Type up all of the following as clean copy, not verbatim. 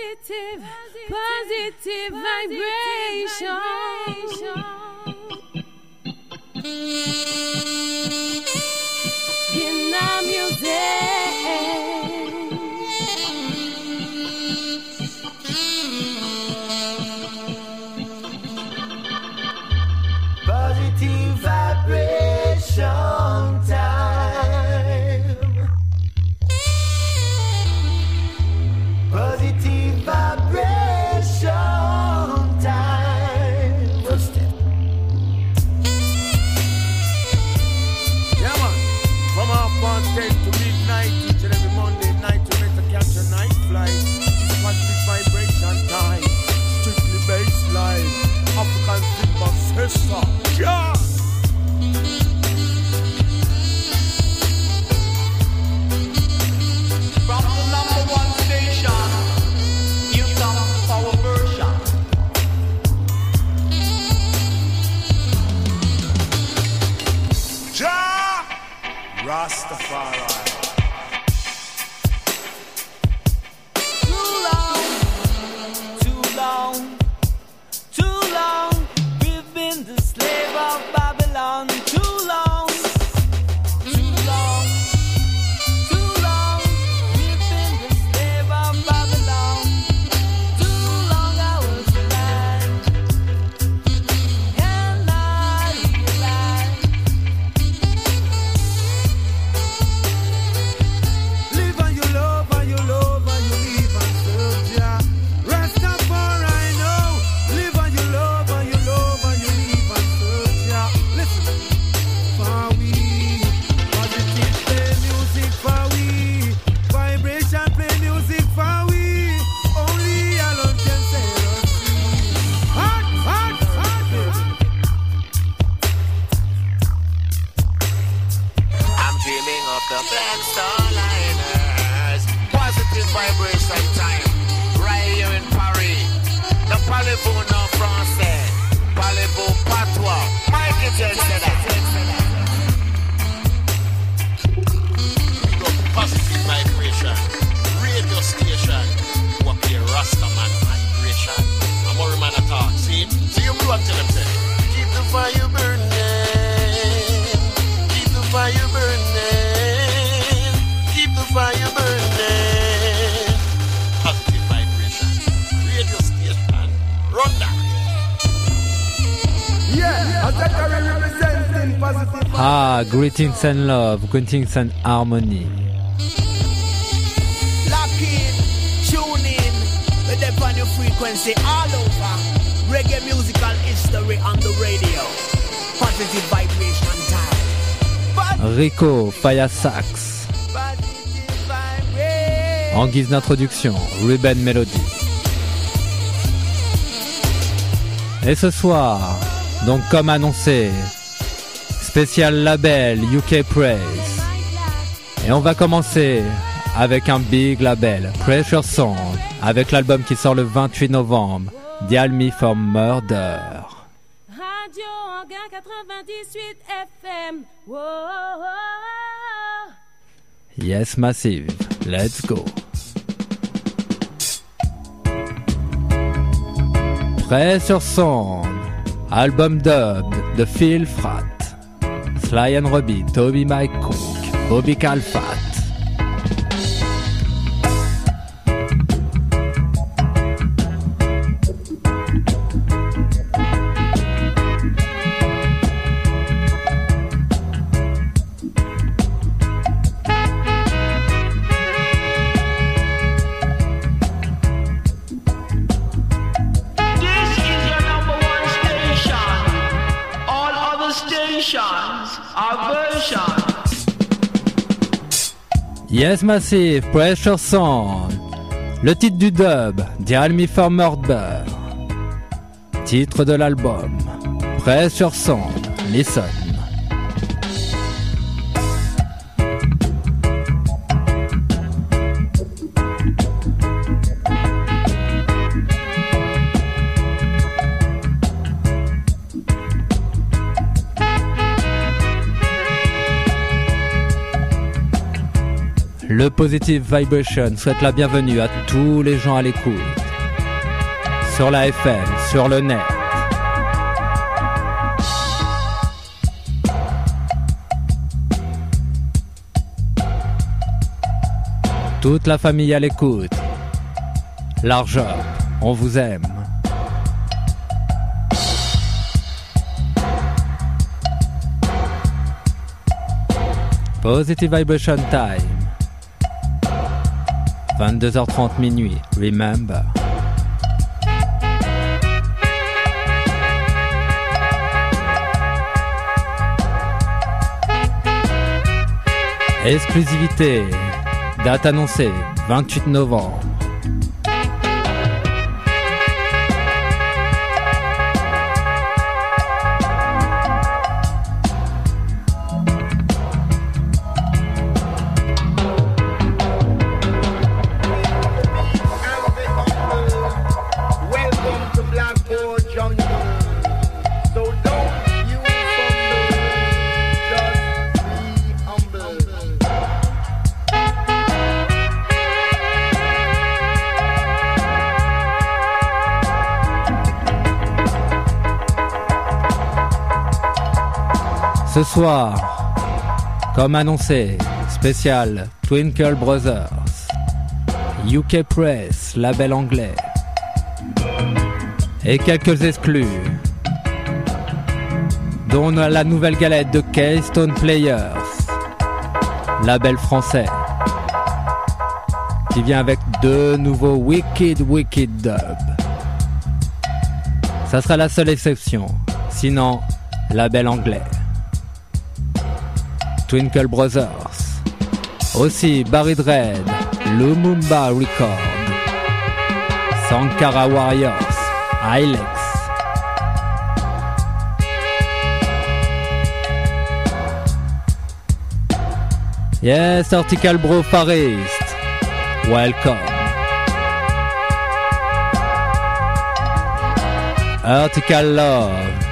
positive vibration. In our music. Positive vibration time. Positive vibration time. First step. Yeah, man. From 10:30 to midnight, each and every Monday night, we make a catch a night flight. It's positive vibration time. Strictly baseline. African timber sister. Yeah. From the number one station, you come our version. Ja! Rastafari. Too long, we've been the slave of Babylon. Too long, we've been the slave of Babylon. Too long I was blind, and I realized. Live and you love and you love and you live and serve Jah. Rastafari know. Live and you love and you love and you live and serve Jah. Listen, for we, positive play music for we, vibration play music for we. Only alone can set us free. Hot. I'm dreaming of the Black Star Liners. Positive vibration time. Right here in Paris. The Parlez-vous en français. Parlez-vous patois. Michael Jackson. We got positive vibration. Radio station. What be Rastaman vibration. I'm all man attack. See you blue and tell them say. Keep the fire burning. Keep the fire burning. Keep the fire burning. Positive vibration. Radio station. Run that. Yeah, Azakari representing positive. Ah, greetings and love, greetings and harmony. Lock in, tune in, with the on your frequency all over. Reggae musical history on the radio. Positive vibration time. Rico, Faya Sax. Positive vibration. En guise d'introduction, Ruben Melody. Et ce soir, donc comme annoncé, spécial label UK Praise. Et on va commencer avec un big label, Pressure Sound, avec l'album qui sort le 28 novembre, Dial Me for Murder. Radio Anguin 98 FM. Whoa. Yes, Massive, let's go. Pressure Sound, album dub de Phil Frat, Sly and Robbie, Toby Mike Cook, Bobby Calfat. This is your number one station. All other stations are versions. Yes, Massive, Pressure Sound. Le titre du dub, Dial Me for Murder. Titre de l'album, Pressure Sound, listen. Le Positive Vibration souhaite la bienvenue à tous les gens à l'écoute. Sur la FM, sur le net. Toute la famille à l'écoute. Large up, on vous aime. Positive Vibration Time. 22h30 minuit, remember. Exclusivité, date annoncée, 28 novembre. Ce soir, comme annoncé, spécial Twinkle Brothers, UK Press, label anglais, et quelques exclus, dont la nouvelle galette de Keystone Players, label français, qui vient avec 2 nouveaux Wicked Dub. Ça sera la seule exception, sinon label anglais. Twinkle Brothers, aussi Barry Dread, Lumumba Record, Sankara Warriors, Ilex. Yes, Article Bro Farist, welcome. Article Love.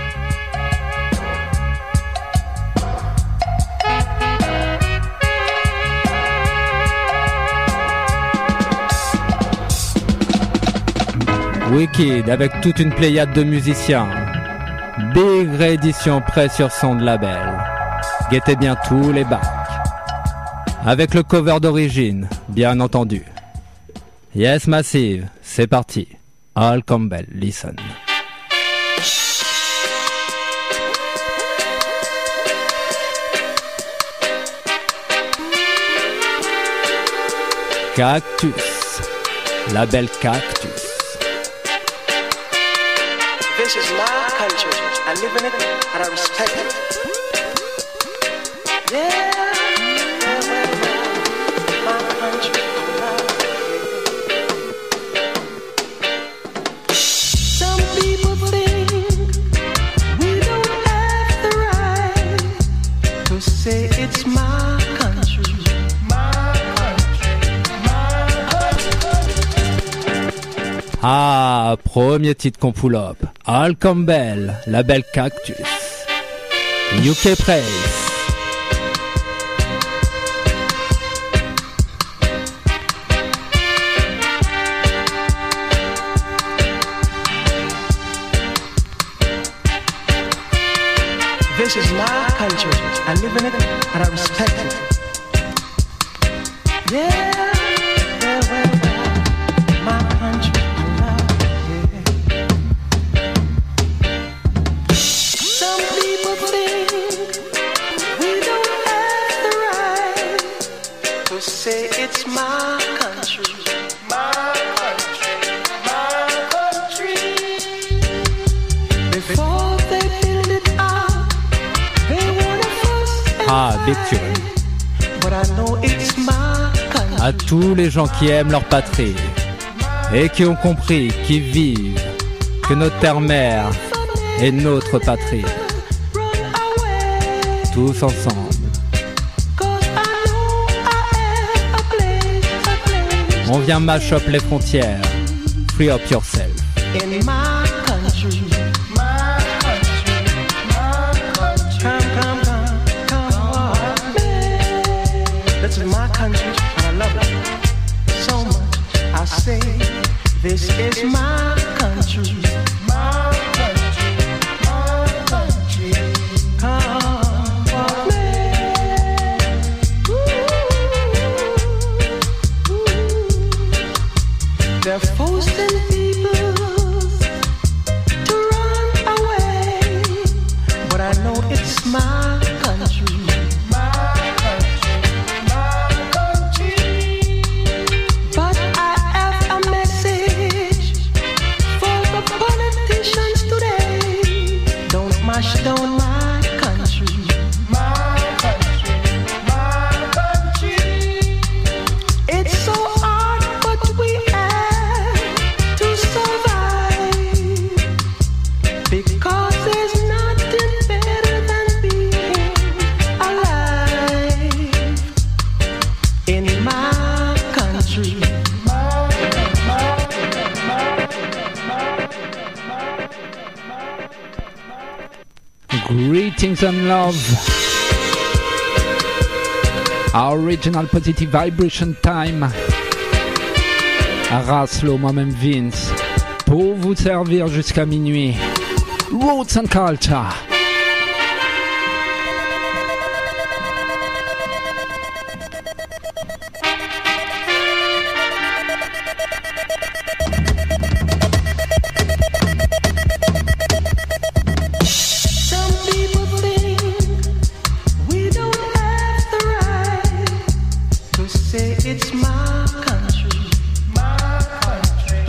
Wicked avec toute une pléiade de musiciens. Big réédition prêt sur son de label. Guettez bien tous les bacs. Avec le cover d'origine, bien entendu. Yes Massive, c'est parti. Al Campbell, listen. Cactus, label Cactus. This is my country. I live in it and I respect it. Yeah, my country. Some people think we don't have the right to say it's my country. Ah, premier titre qu'on pull up. Al Campbell, label Cactus. UK Praise. This is my country. I live in it and I respect it. Yeah. Ah, big tune. À tous les gens qui aiment leur patrie et qui ont compris, qui vivent, que notre terre-mère est notre patrie. Tous ensemble. On vient mash up les frontières. Free up yourself. In my country, my country, my country. Come on, man. This is my country, and I say, this is my country. My country, my country. Come on, man. They're forcing people to run away, but I know it's my country. My country, my country. But I have a message for the politicians today. Don't mash down my country. My country, my country. It's so hard, but we have to survive, because there's nothing better than being alive in my country. Greetings and love. Our original positive vibration time. Raslo, moi-même Vince, pour vous servir jusqu'à minuit. Roots and Culture. Some people think we don't have the right to say it's my country. My country.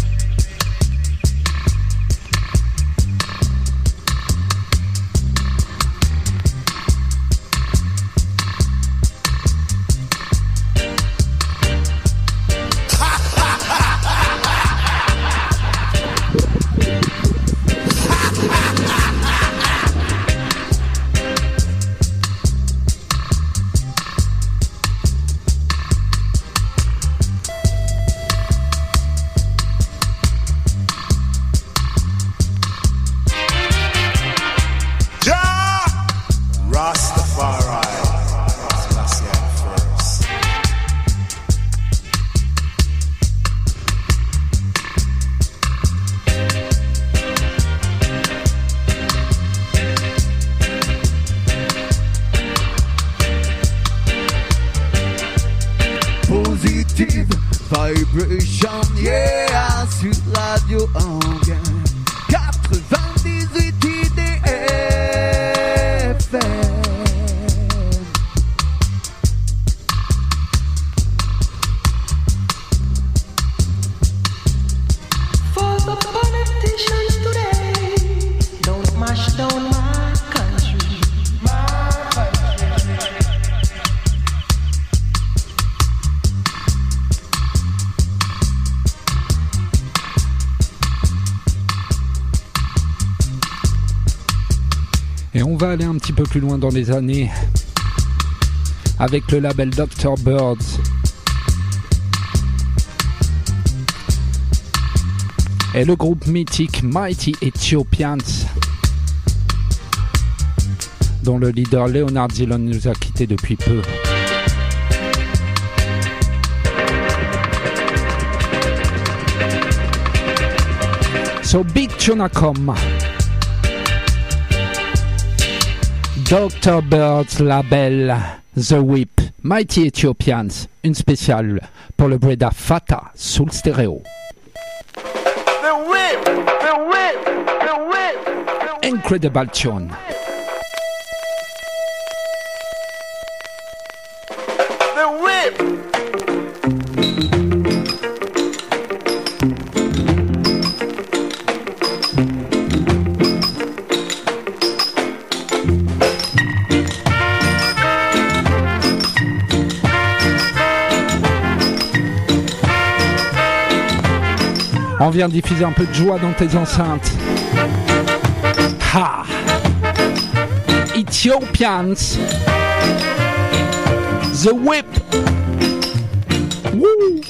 Rastafari. Selassie first. Positive vibration, yeah, sur Radio Anguin 98 IDFM. For the politicians today, don't mash down my country. My country. Et on va aller un petit peu plus loin dans les années avec le label Dr. Birds et le groupe mythique Mighty Ethiopians, dont le leader Leonard Dillon nous a quittés depuis peu. So big tune à come. Dr. Birds label The Whip, Mighty Ethiopians, une spéciale pour le Breda Fata sous le stéréo. The whip, the whip, the whip, the whip. Incredible tune. The whip. On vient diffuser un peu de joie dans tes enceintes. Ha! Ethiopians. The Whip. Woo!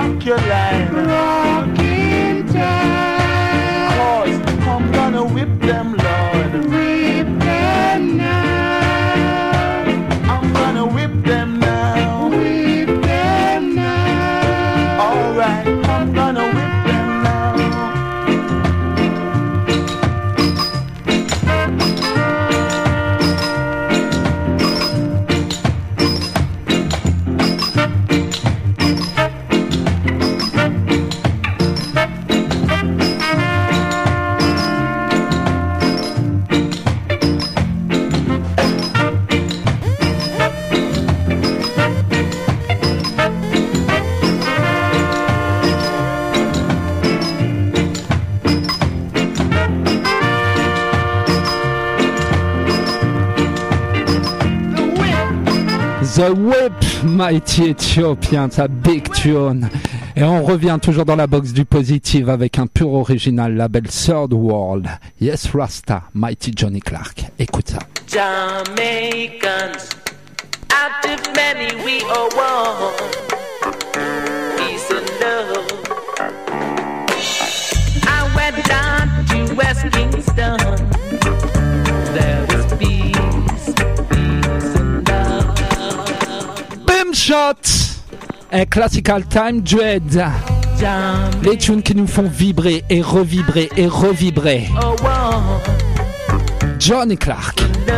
rock your life. Rocking time. 'Cause I'm gonna whip them, Lord. Whip them now. I'm gonna whip them now. Whip them now. Alright, I'm gonna whip them now. The Whip, Mighty Ethiopian, sa big tune. Et on revient toujours dans la box du positif avec un pur original label Third World. Yes Rasta, Mighty Johnny Clark. Écoute ça. Jamaicans, out of many we are one. Peace and love. I went down to West Kingston. There was peace, peace and love. Boom shot. Un classical time dread. Les tunes qui nous font vibrer et revibrer et revibrer. Johnny Clark.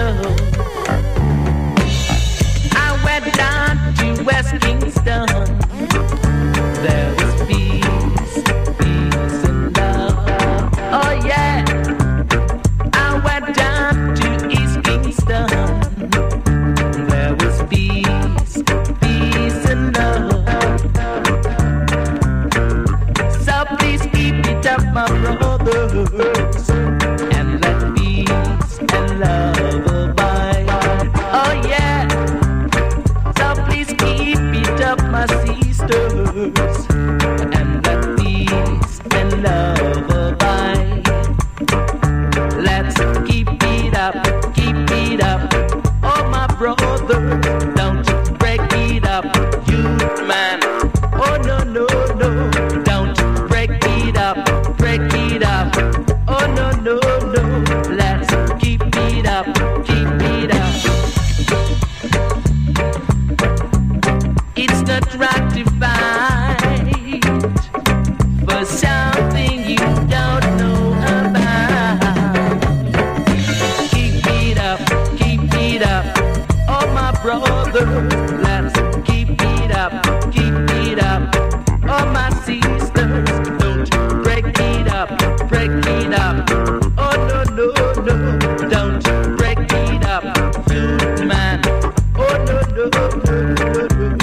I went down to West Kingston. There was peace, peace and love. Oh yeah. I went down to East Kingston. There was peace, peace and love. So please keep it up, my brothers, and let peace and love abide. Oh yeah. So please keep it up, my sisters, and let peace and love abide. Let's keep it up, oh my brother, don't break it up, youth man. Oh no, no, no, don't break it up, oh no, no, no, let's keep it up, It's not ratified for something you don't know about. Keep it up, oh my brother, let's keep it up, oh my sisters, don't break it up, oh no, no, no, don't break it up, youth man, oh no, no, no, no, no.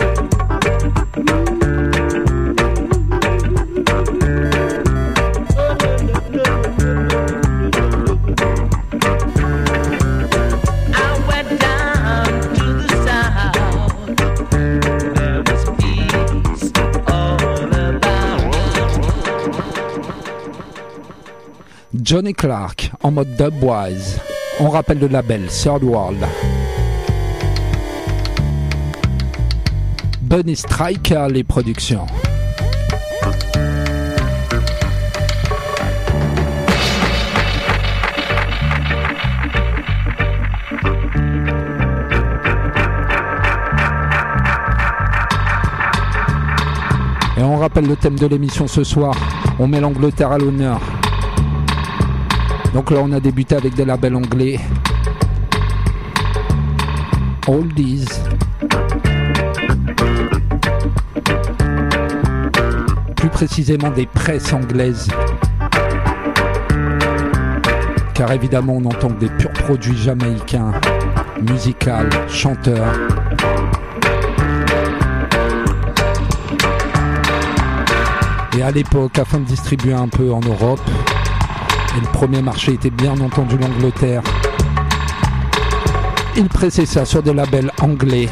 Johnny Clark en mode dubwise. On rappelle le label Third World. Bunny Striker les productions. Et on rappelle le thème de l'émission ce soir. On met l'Angleterre à l'honneur. Donc là on a débuté avec des labels anglais. Oldies. Plus précisément des presses anglaises. Car évidemment on entend des purs produits jamaïcains, musicaux, chanteurs. Et à l'époque, afin de distribuer un peu en Europe, et le premier marché était bien entendu l'Angleterre, il pressait ça sur des labels anglais.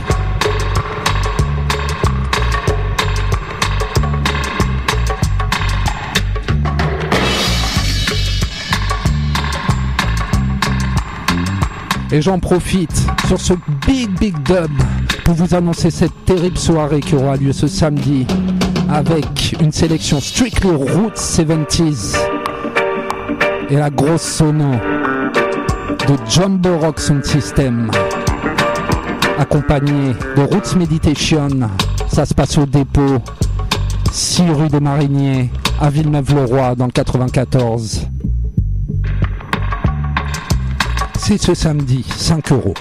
Et j'en profite sur ce big dub pour vous annoncer cette terrible soirée qui aura lieu ce samedi avec une sélection Strictly Roots 70s et la grosse sono de Jumbo Rock Sound System, accompagné de Roots Meditation. Ça se passe au dépôt 6 rue des Mariniers à Villeneuve-le-Roi dans le 94. C'est ce samedi, 5 €.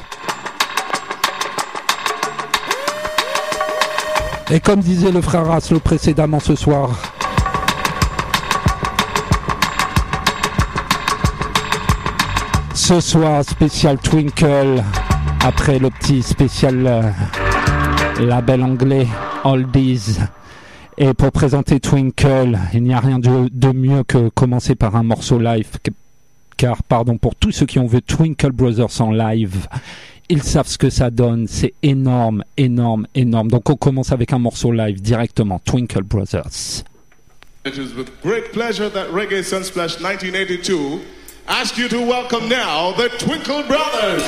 Et comme disait le frère Aslo précédemment ce soir, ce soir spécial Twinkle, après le petit spécial label anglais Oldies. Et pour présenter Twinkle, il n'y a rien de mieux que commencer par un morceau live, car pour tous ceux qui ont vu Twinkle Brothers en live, ils savent ce que ça donne, c'est énorme, énorme, énorme. Donc on commence avec un morceau live directement, Twinkle Brothers. It is with great pleasure that Reggae Sunsplash 1982 asks you to welcome now the Twinkle Brothers.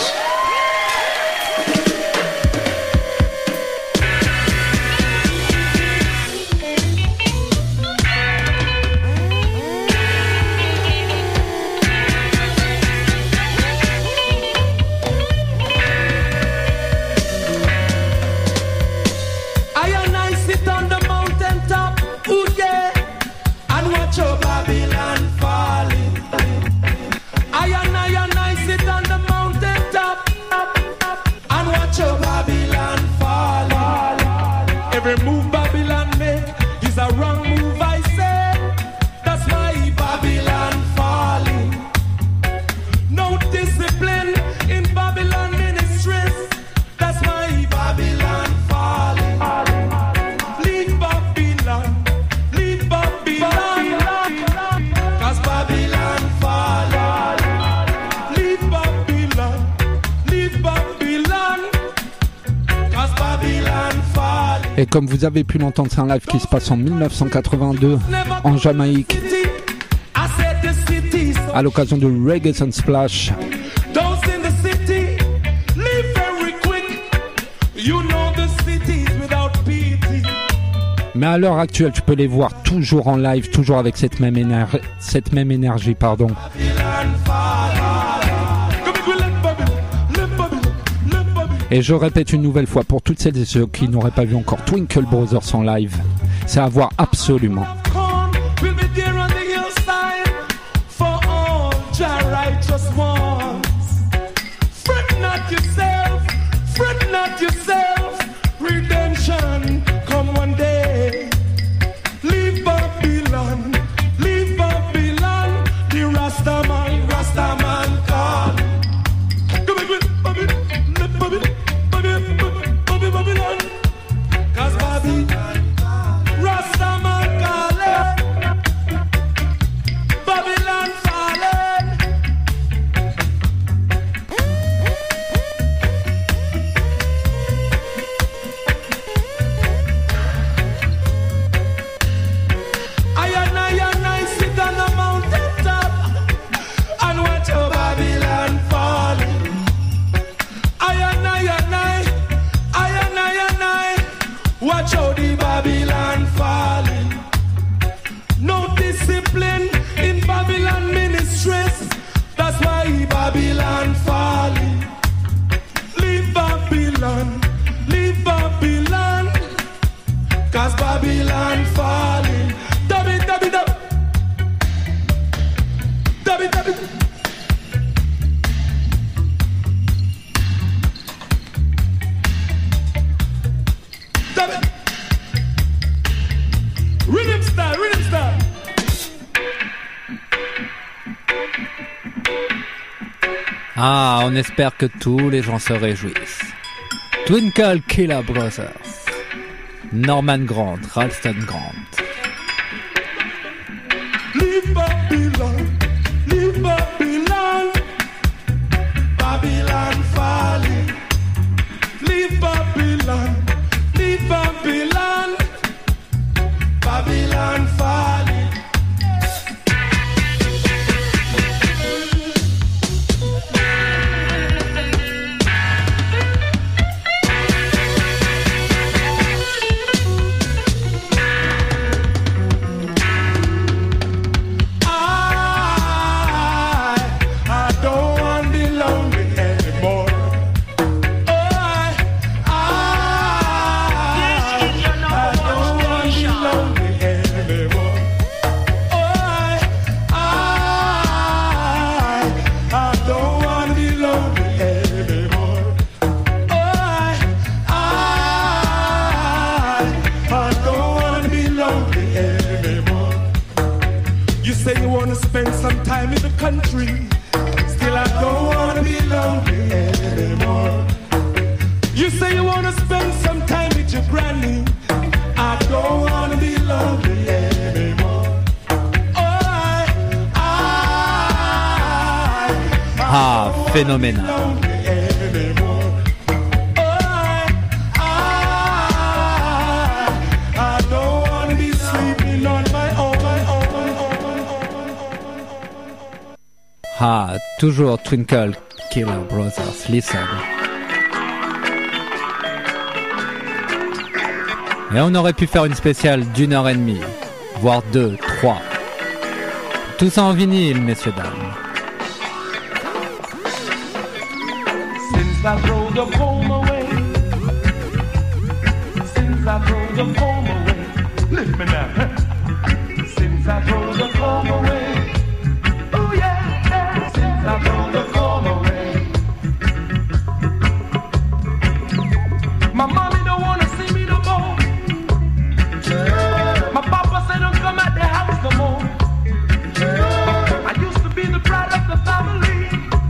Et comme vous avez pu l'entendre, c'est un live qui se passe en 1982 en Jamaïque à l'occasion de Reggae Sunsplash. Mais à l'heure actuelle, tu peux les voir toujours en live, toujours avec cette même énergie. Et je répète une nouvelle fois pour toutes celles et ceux qui n'auraient pas vu encore Twinkle Brothers en live, c'est à voir absolument. Ah, on espère que tous les gens se réjouissent. Twinkle Killer Brothers, Norman Grant, Ralston Grant. Leave Babylon, leave Babylon, Babylon falling. Leave Babylon, leave Babylon, Babylon falling. say you wanna spend some time in the country. Still I don't wanna be lonely anymore. You say you wanna spend some time with your granny. I don't wanna be lonely anymore. Ah, phénoménal. Ah, toujours Twinkle Killer Brothers, listen. Et on aurait pu faire une spéciale d'1h30, voire 2, 3. Tout ça en vinyle, messieurs, dames. Since I throw the comb away, since I throw the comb away, lift me now. Since I throw the comb away, oh yeah, yeah. Since I throw the comb away, my mommy don't wanna see me no more. My papa said don't come at the house no more. I used to be the pride of the family.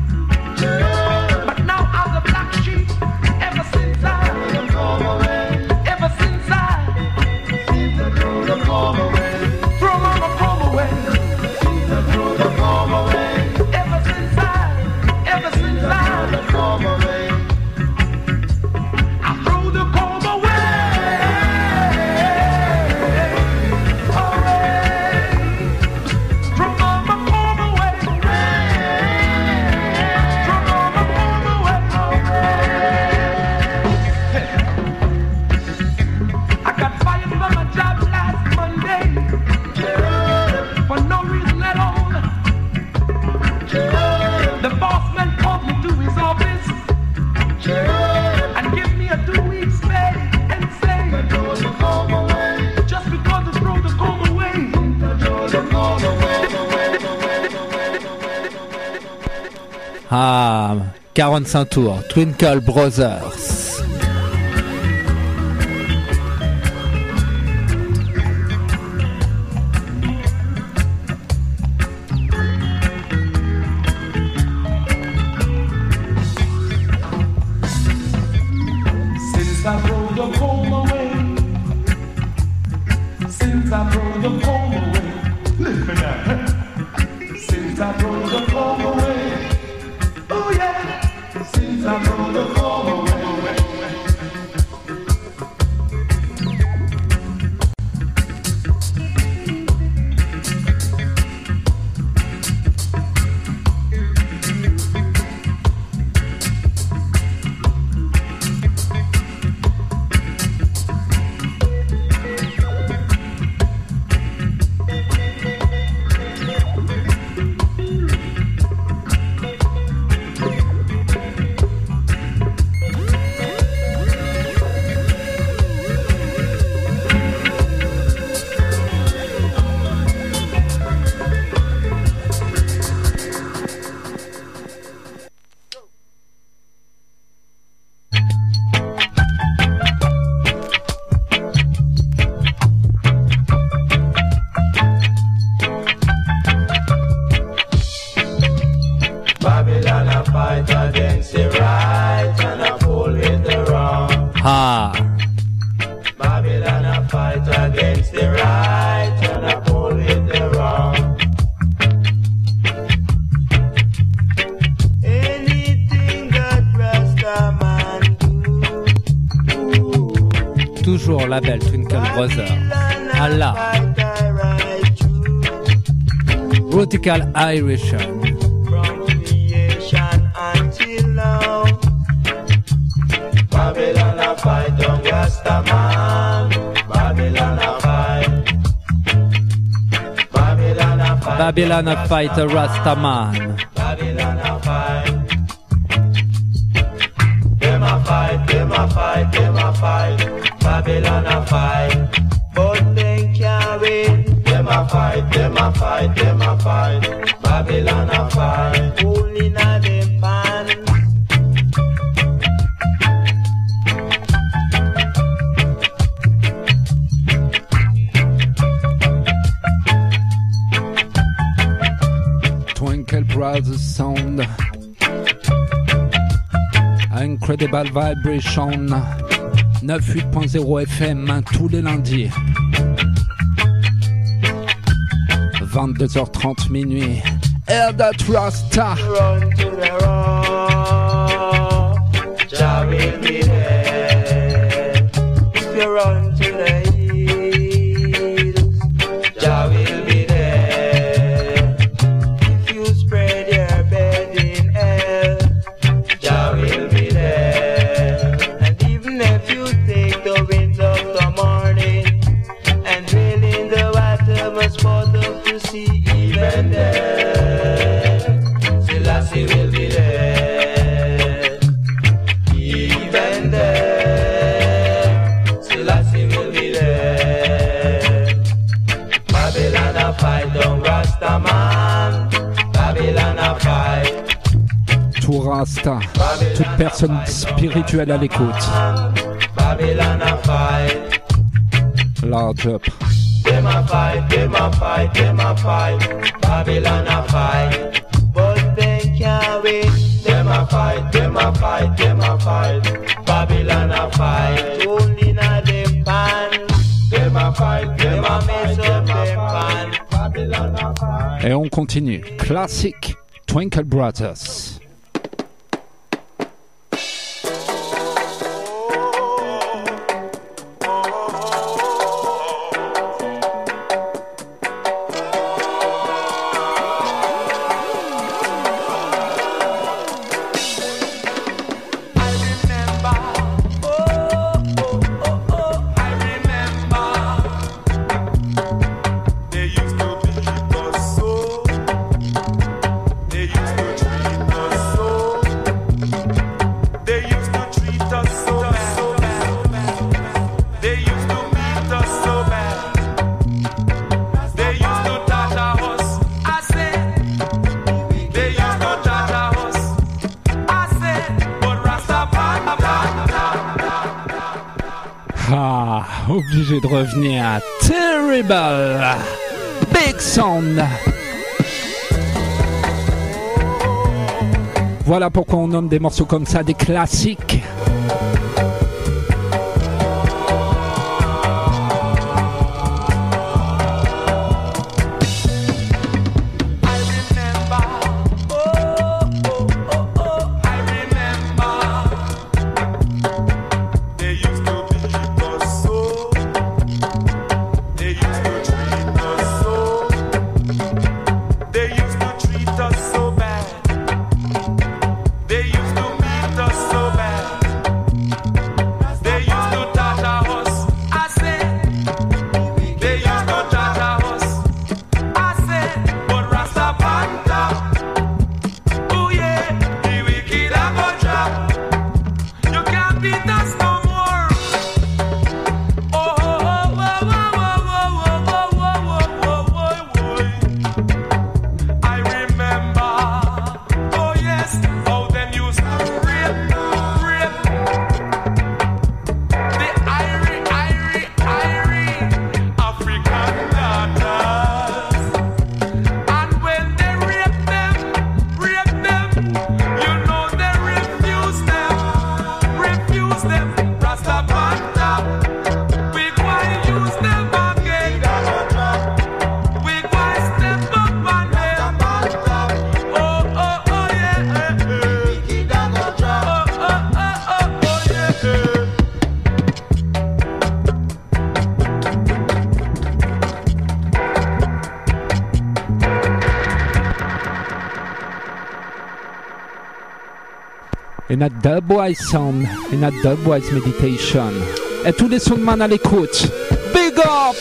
Ah, 45 tours, Twinkle Brothers. Since I throw the comb away, since I throw the comb away, lift me now. Since I throw the comb away, oh yeah. Since I throw the comb away. Toujours label Twinkle Brothers. Allah. Radical Irish. Babylon a fight on Rastaman. Babylon a fight. Babylon a fight. Babylon a fight a Rastaman. Babylon a fight. Them a fight, them a fight, them a fight. Babylon a fight. But they can't win. Them a fight, them a fight, them a fight. Babylon a fight. Only na them pan. Brothers Sound. Incredible Vibration. 98.0 FM tous les lundis. 22h30 minuit. Air that Rasta. Run to the rock, Jah will be there. If you run to the hills, Jah will be there. If you spread your bed in hell, Jah will be there. And even if you take the winds of the morning and drill in the water, part of the sea, even there, Selassie will be there. Even there, Selassie will be there. Babylon a fight, don't Rasta man. Babylon a fight. Tout Rasta, toute personne spirituelle à l'écoute. Babylon a fight. Large up. Them a fight, them a fight, them a fight. Babylon a fight, but they can't win. Them a fight, them a fight, them a fight. Babylon a fight, only na them pan. Them a fight, them a mess up them pan. Babylon a fight. Et on continue. Classic Twinkle Brothers. Obligé de revenir à Terrible Big Sound. Voilà pourquoi on nomme des morceaux comme ça des classiques. In a dubwise sound, in a dubwise meditation. Et tous les sons de man à l'écoute. Big up!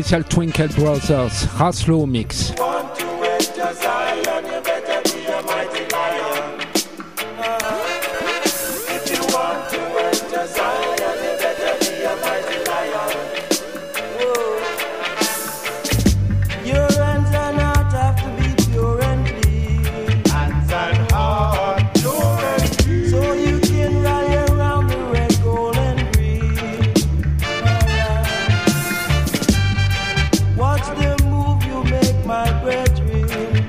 spécial Twinkle Brothers, Raslo Mix. Want to enter Zion, you better be a mighty lion. If you want to enter Zion, you better be a mighty lion. Whoa. Your hands and heart have to be pure and clean. Hands and heart pure and clean. So you can rally around the red, gold and green. Watch the move you make, my brethren.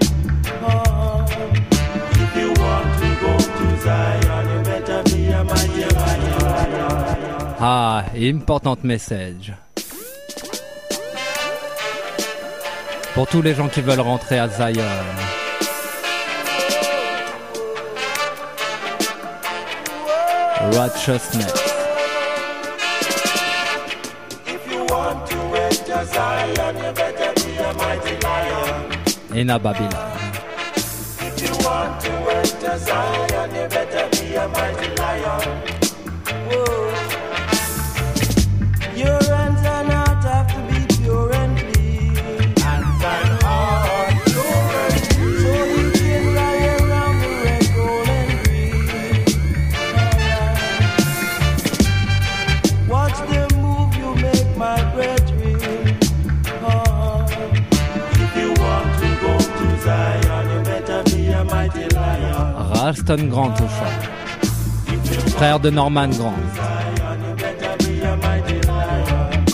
If you want to go to Zion, you better be a mighty lion. Ah, important message. Pour tous les gens qui veulent rentrer à Zion. Righteousness. If you want to enter Zion, you better be a mighty lion. In a Babylon. If you want to enter Zion, you better be a mighty lion. Whoa. Your hands and heart have to be pure and clean. Hands and heart pure and clean. So you can rally around the red, gold and green. Watch the move you make, my brethren. If you want to go to Zion, you better be a mighty lion. Ralston Grant au chant. Frère de Norman Grant. Zion, you better be a mighty lion.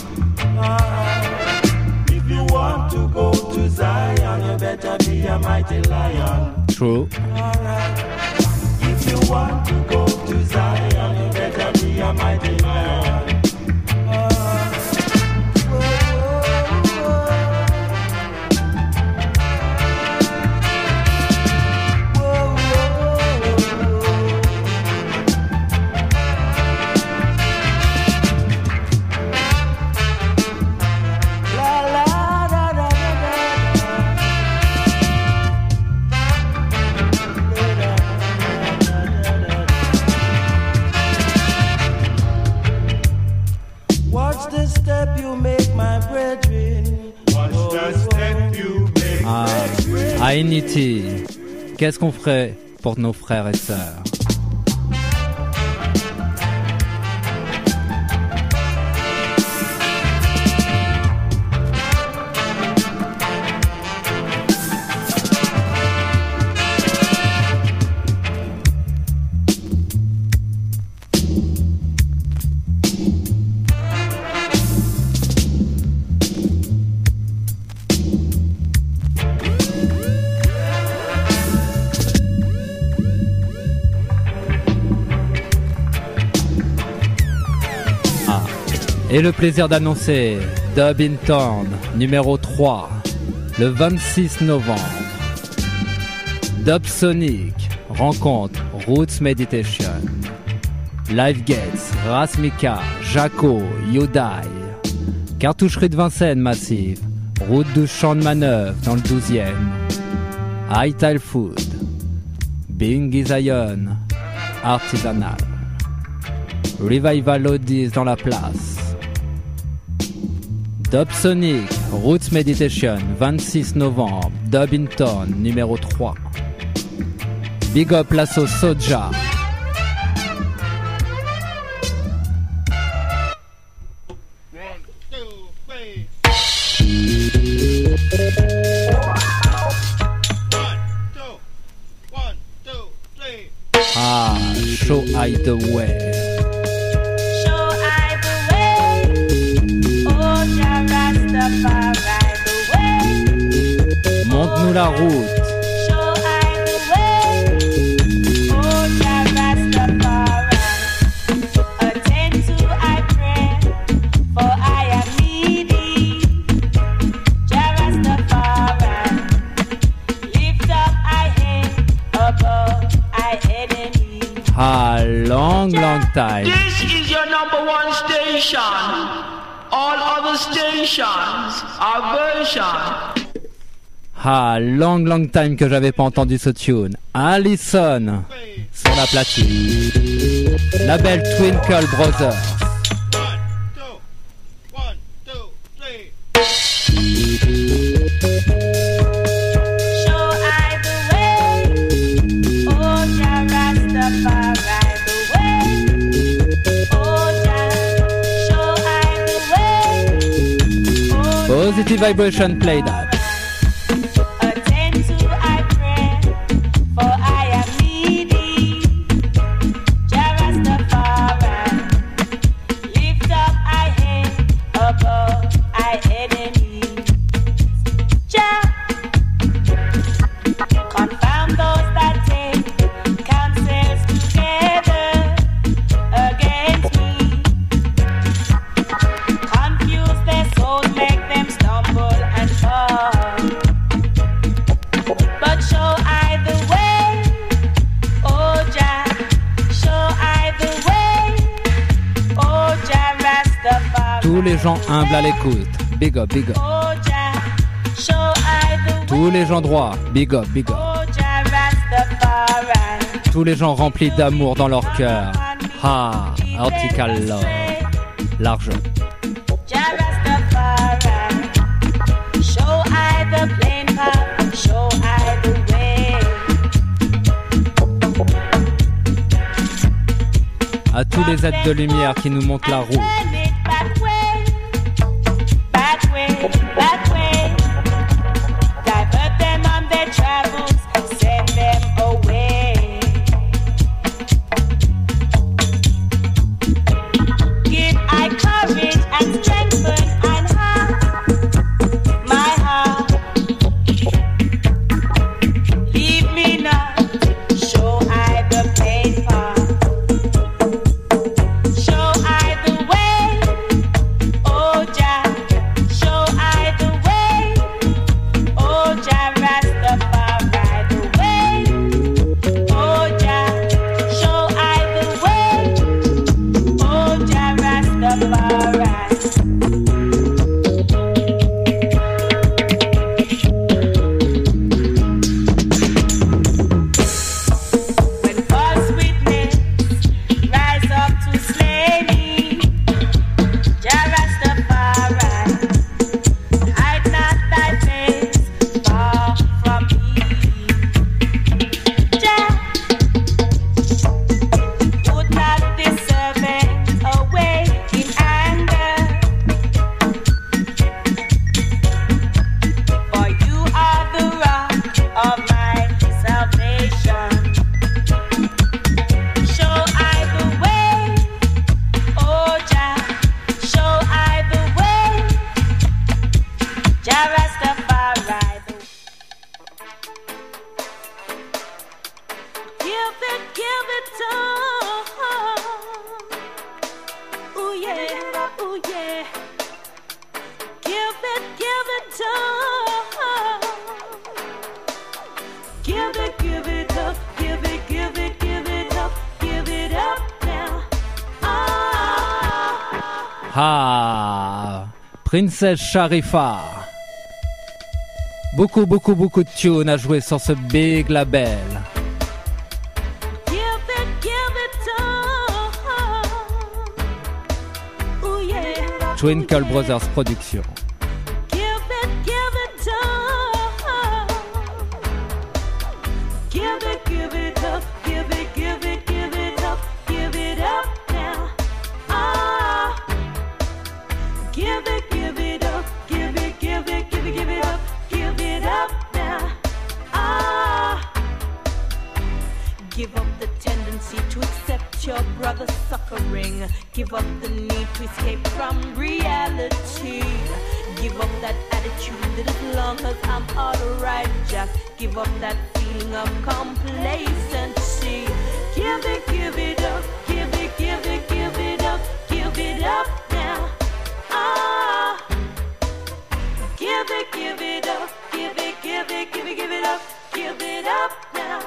If you want to go to Zion, you better be a mighty lion. True. Alright. If you want to go to Zion, you better be a mighty lion. Watch the step you make, my brethren. Watch the step you make. À Unity, qu'est-ce qu'on ferait pour nos frères et sœurs? Et le plaisir d'annoncer Dub in Town numéro 3, le 26 novembre. Dub Sonic rencontre Roots Meditation. Live Gates, Rasmika, Jaco, Yodai. Cartoucherie de Vincennes massive. Route du Champ de Manœuvre dans le 12e. High Tile Food. Bingy Zion. Artisanal. Revival Oldies dans la place. Dub Sonic, Roots Meditation, 26 novembre, Dub in Town, numéro 3. Big up la sauce Soja. Ah, show I the way. Montre-nous la route. Ah, long time. This is your number one station. All other stations are version. Ah, long time que j'avais pas entendu ce tune. Allison sur la platine. Label Twinkle Brothers. 1, 2, 1, 2, 3. Positive Vibration, play that. Tous les gens humbles à l'écoute, big up, big up. Tous les gens droits, big up, big up. Tous les gens remplis d'amour dans leur cœur, Artical Love, l'argent. À tous les êtres de lumière qui nous montrent la route. Princess Sharifa. Beaucoup de tunes à jouer sur ce big label. Twinkle Brothers Production. Give up the tendency to accept your brother's suffering. Give up the need to escape from reality. Give up that attitude that as long as I'm alright, just give up that feeling of complacency. Give it up, give it up, give it up now. Give it up, give it up, give it up now.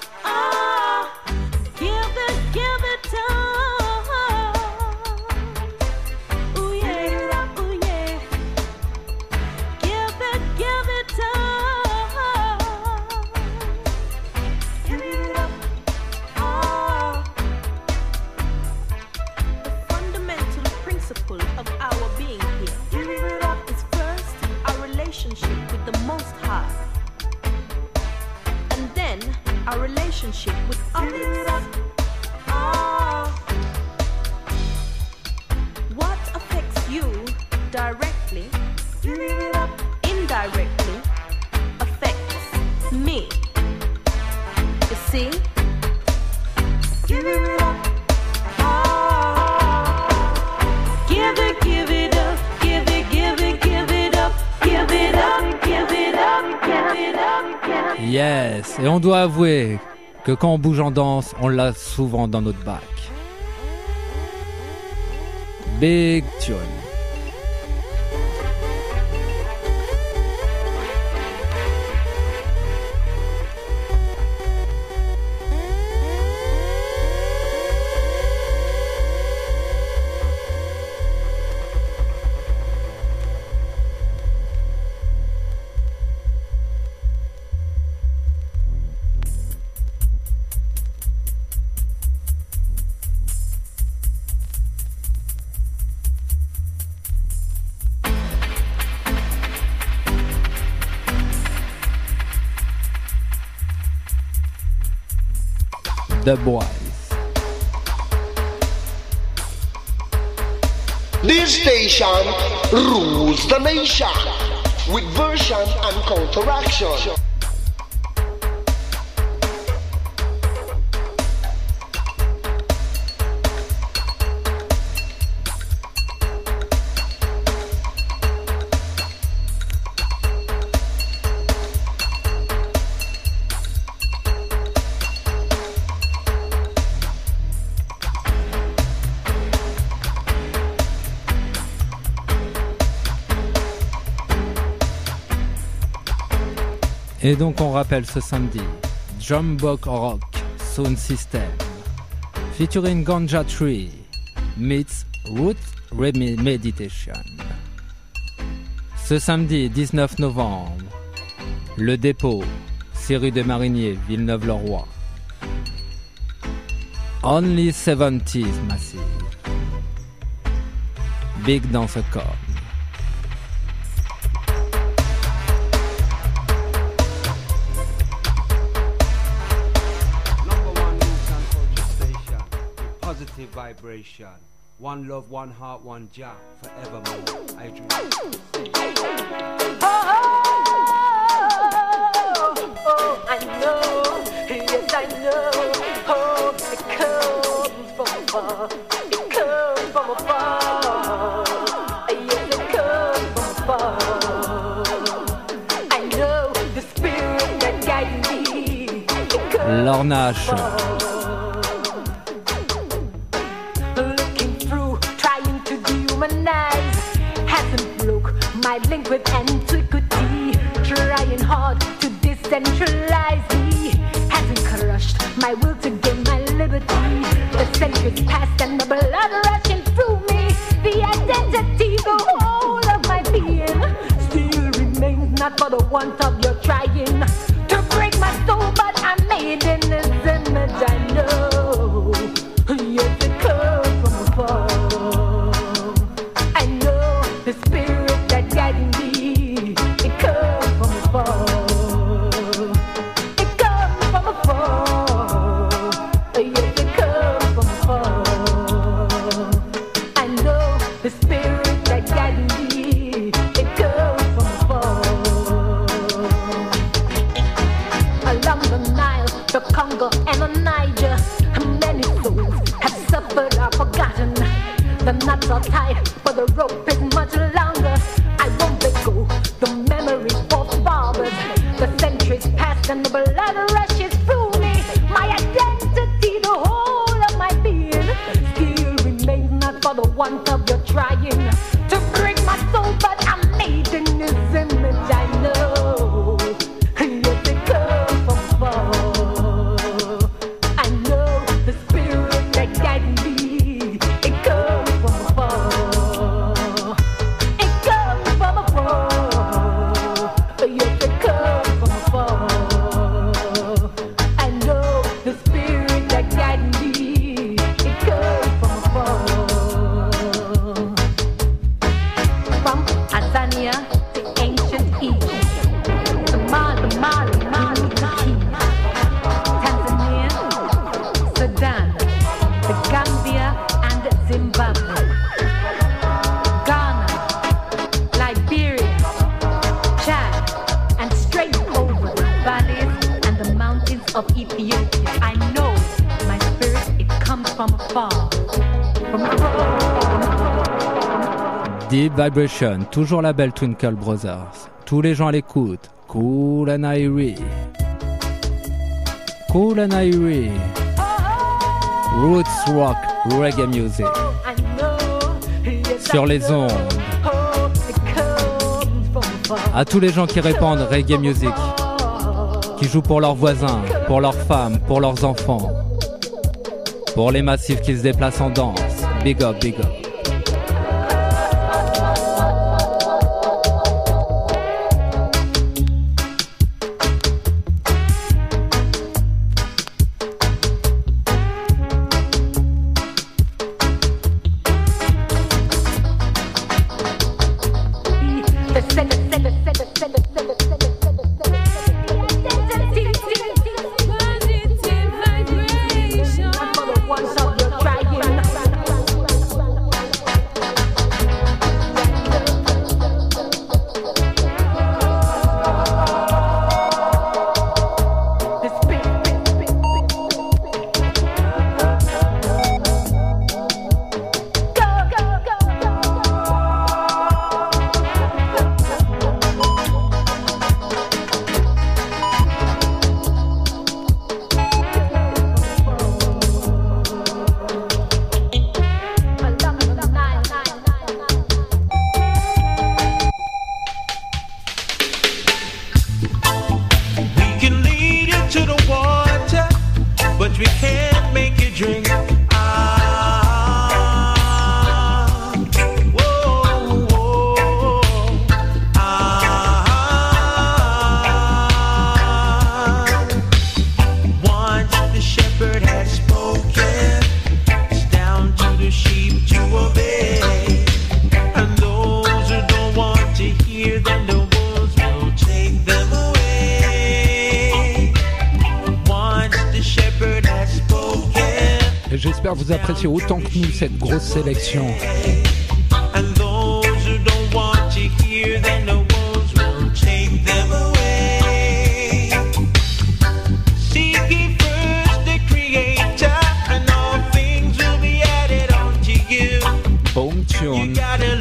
Give it up. Ooh yeah, ooh yeah. Give it up. Give it relationship with others. What affects you directly, indirectly, affects me. You see? Give it up. Give it, give it up. Give it, give it, give it up. Give it up, give it up, give it up, give it up. Yes, et on doit avouer que quand on bouge en danse, on l'a souvent dans notre bac. Big tune. Dubwise. This station rules the nation with version and counteraction. Et donc on rappelle ce samedi, Jumbuck Rock Sound System featuring Ganja Tree meets Root Meditation. Ce samedi 19 novembre, le dépôt, 6 rue des Mariniers, Villeneuve-le-Roi. Only 70s Massive. Big Dancer Corps. Vibration. One love, one heart, one Jah, forevermore. I dream. I know, yes I know. Oh, it comes from afar. It comes from afar. Yes, it comes from afar. I know the spirit that guides me. It comes Lornache. from afar. My link with antiquity, trying hard to decentralize me, hasn't crushed my will to gain my liberty. The centuries past and the blood rushing through me, the identity, the whole of my being, still remains not for the want of your trying to break my soul, but I'm made in His image. I know, yes, it comes from afar. I know the spirit guiding me, it comes from afar. It comes from afar. Yes, it comes from afar. I know the spirit that guiding me, it comes from afar. Along the Nile, the Congo, and the Niger, many souls have suffered or forgotten. The knots are tied, but the rope is much longer. I won't let go, the memory of fathers. The centuries past and the blood rushes through me. My identity, the whole of my being, still remains not for the want of your trying to break my soul, but I'm made in His image. I know, yes, it comes from far. I know the spirit that guides me, it comes from far. I know my spirit, it comes from afar. From afar. Deep Vibration, toujours la belle Twinkle Brothers. Tous les gens à l'écoute. Cool and Irie. Cool and Irie. Roots rock, reggae music. Sur les ondes. À tous les gens qui répandent reggae music. Qui jouent pour leurs voisins, pour leurs femmes, pour leurs enfants. Pour les massifs qui se déplacent en danse. Big up, big up. J'espère vous appréciez autant que nous cette grosse sélection. Boom tune.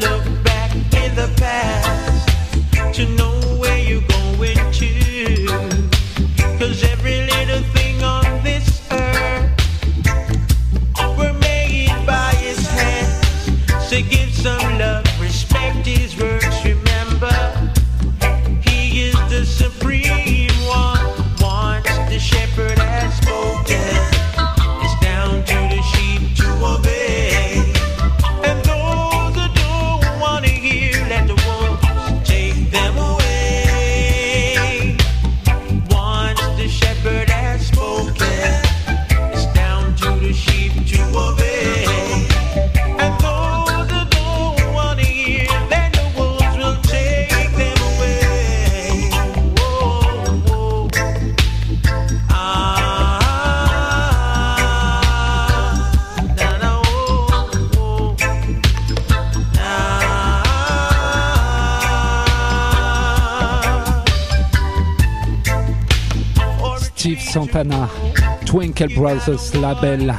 Steve Santana, Twinkle Brothers label.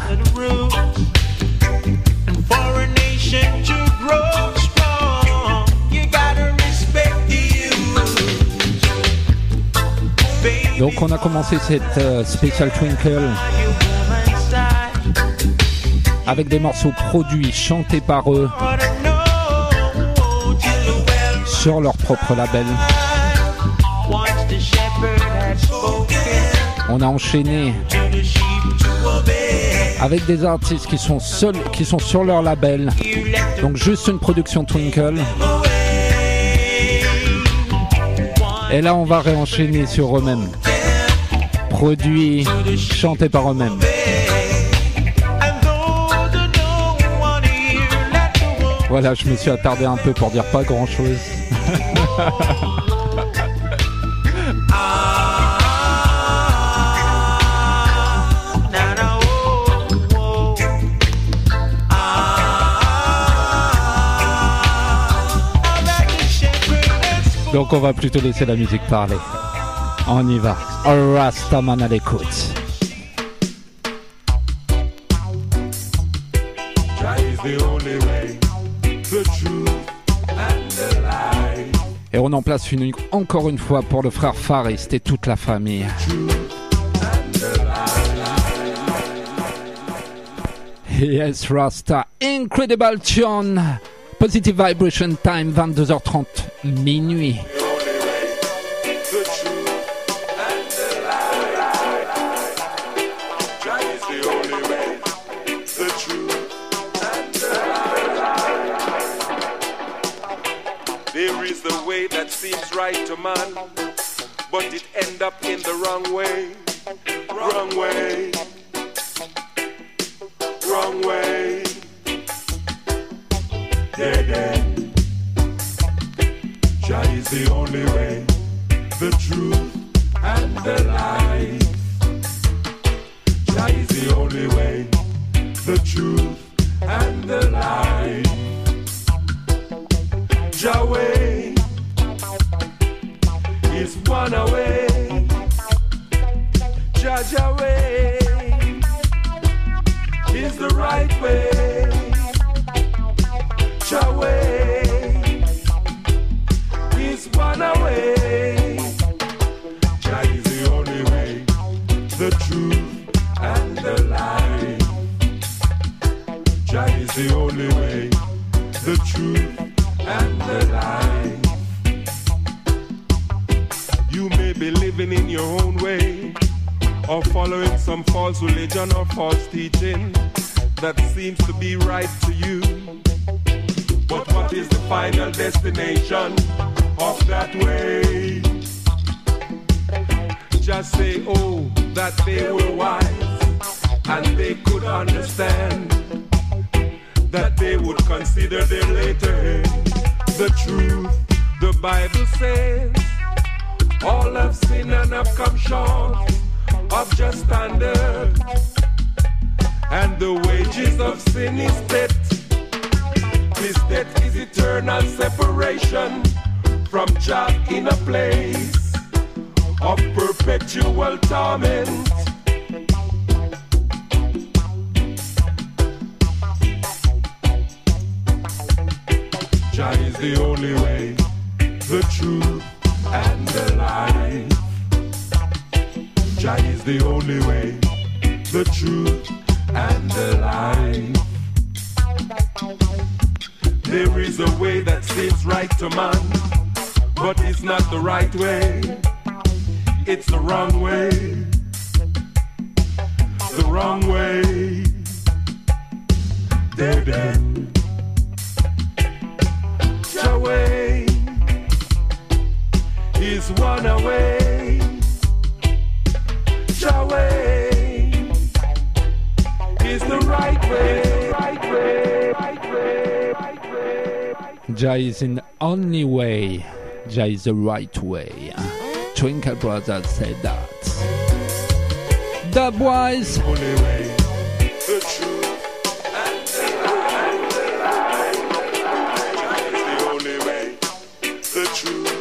Donc on a commencé cette spéciale Twinkle avec des morceaux produits, chantés par eux sur leur propre label. On a enchaîné avec des artistes qui sont sur leur label, donc juste une production Twinkle. Et là on va réenchaîner sur eux-mêmes, produits, chantés par eux-mêmes. Voilà, je me suis attardé un peu pour dire pas grand-chose. Donc on va plutôt laisser la musique parler. On y va. Rastaman à l'écoute. the only way, the truth and the light. Et on en place une encore une fois pour le frère Farist et toute la famille. Yes, Rasta, incredible tune. Positive Vibration Time, 22h30, minuit. There is a way that seems right to man, but it end up in the wrong way. Wrong way. Wrong way. Dead end. Jah is the only way, the truth and the life. Jah is the only way, the truth and the life. Yahweh is one away. Yahweh is the right way. Yahweh is one away. Jah is the only way, the truth and the life. Jah is the only way, the truth and the life. You may be living in your own way, or following some false religion or false teaching that seems to be right to you. But what is the final destination of that way? Just say, oh, that they were wise and they could understand, that they would consider their later end. The truth, the Bible says, all have sinned and have come short of just standard, and the wages of sin is death. This death is eternal separation from Jah in a place of perpetual torment. Jah is the only way, the truth and the life. Jah is the only way, the truth and the life. There is a way that seems right to man, but it's not the right way. It's the wrong way. The wrong way. Dead end. Yahweh is one away. Yahweh is the right way. Right way. Right way. Right way. Jah is the only way. Jah is the right way. Twinkle Brothers said that. Dubwise. Only way, the truth and the life. Is the only way, the truth.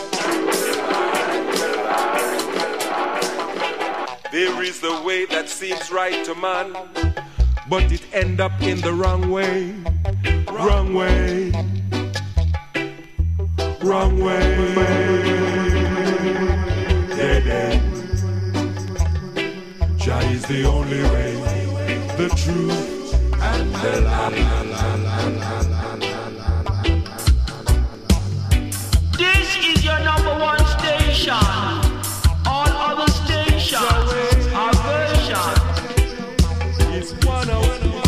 There is a way that seems right to man, but it end up in the wrong way. Wrong way. Wrong way. Dead end. Jah is the only way, the truth and the life. This is your number one station. All other stations are versions. It's one of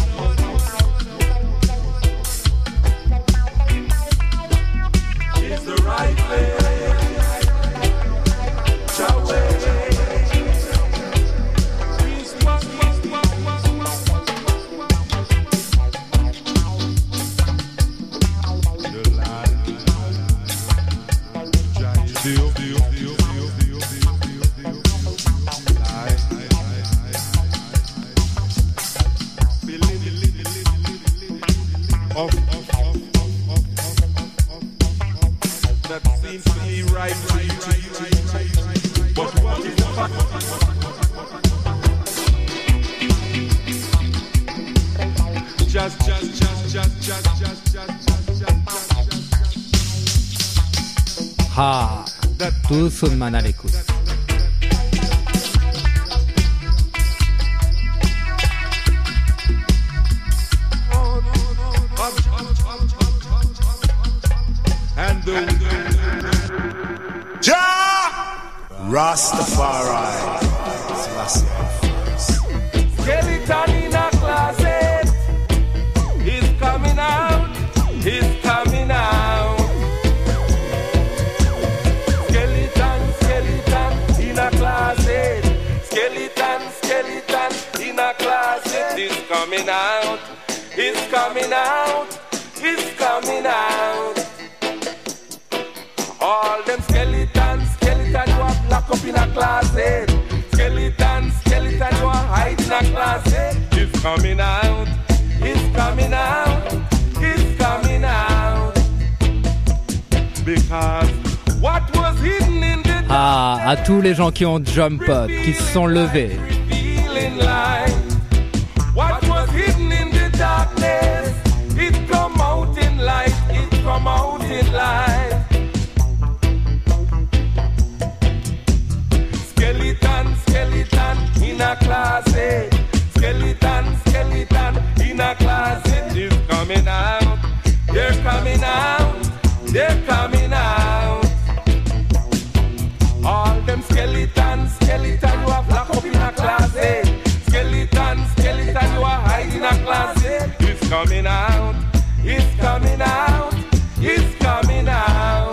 it's the right way. Yahweh. That seems to be right to you. But what is the fact? Just Ah, tous un man à l'écoute. Rastafari. Skeleton in a closet. He's coming out. He's coming out. Skeleton, skeleton in a closet. Skeleton, skeleton in a closet. He's coming out. He's coming out. He's coming out. All them skeletons, skeleton you are locked up in a closet. Skeleton, skeleton you are hiding in a closet. He's coming out. He's coming out. He's coming out. Because what was hidden in the Ah, à tous les gens qui ont jump up, qui se sont levés. feeling like what was hidden in the darkness, it come out in light. It come out in light. Skeleton, skeleton in a closet. Skeleton, skeleton in a closet. Is coming out. They're coming out. They're coming out. All them skeletons, skeleton you have locked up in a closet. Skeleton, skeleton you are hiding in a closet. Is coming out. Is coming out. Is coming out.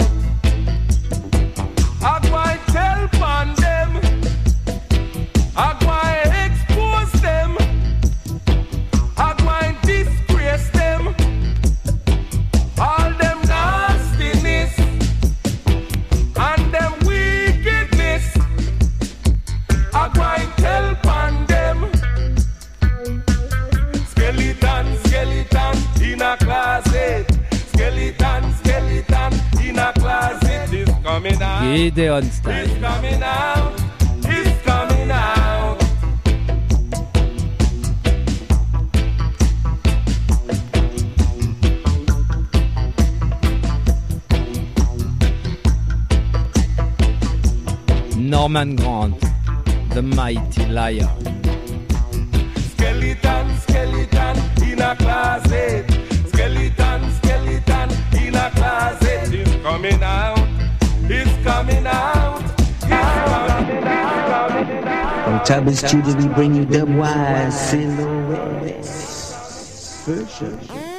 I might tell upon them. I might expose them. I might disgrace them. All them nastiness and them wickedness. I might tell upon them. Skeleton, skeleton in a closet. Skeleton, skeleton in a closet. Is coming out. Gideon style. He's coming out. He's coming out. Norman Grant, the mighty liar. Skeleton, skeleton in a closet. Skeleton, skeleton in a closet. He's coming out. He's coming out. He's coming out. On Tabby Studio, we bring you Dubwise Silhouette version.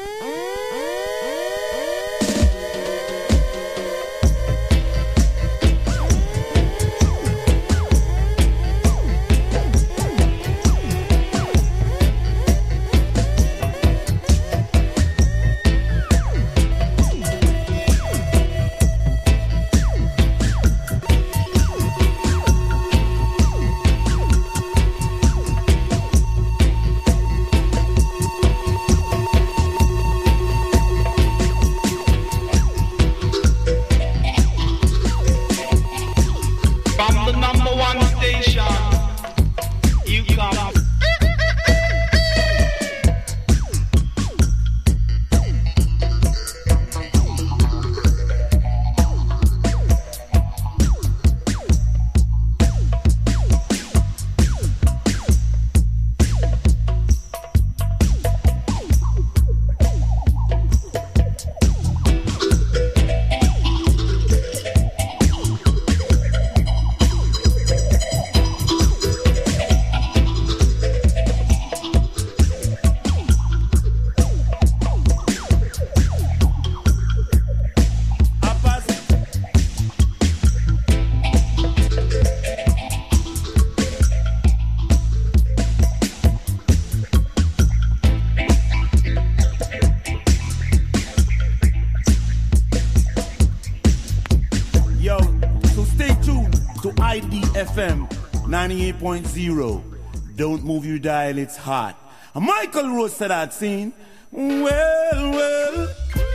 FM 98.0. Don't move your dial, it's hot. Michael Rose said that scene. Well.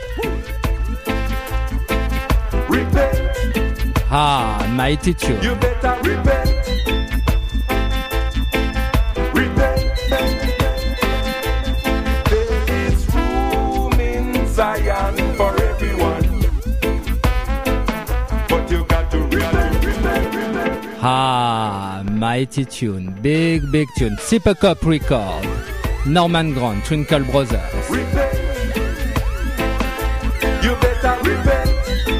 Repent. Ah, mighty tune. You better repent. Repent. There is room Mighty tune, big tune. Sip Cup Record, Norman Grant, Twinkle Brothers. Repent. You better repent.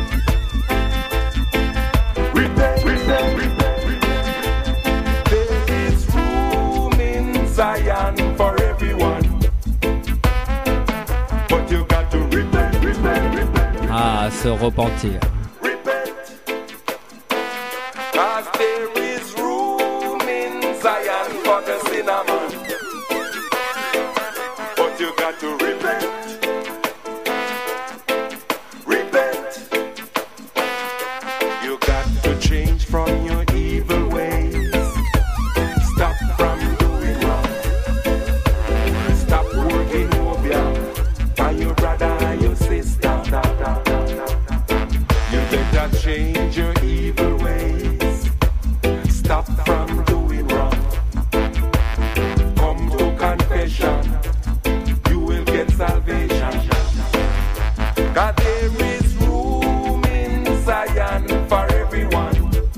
Repent, repent, repent, repent. There is room in Zion for everyone. But you got to repent, repent, repent. Ah, se repentir. Repent. Cause there is room in Zion for the sinner man. But you got to repent. Change from your evil ways. Stop from doing wrong. Stop working over by your brother and your sister. You better change your evil ways. Stop from doing wrong. Come to confession. You will get salvation. God, there is room in Zion for everyone.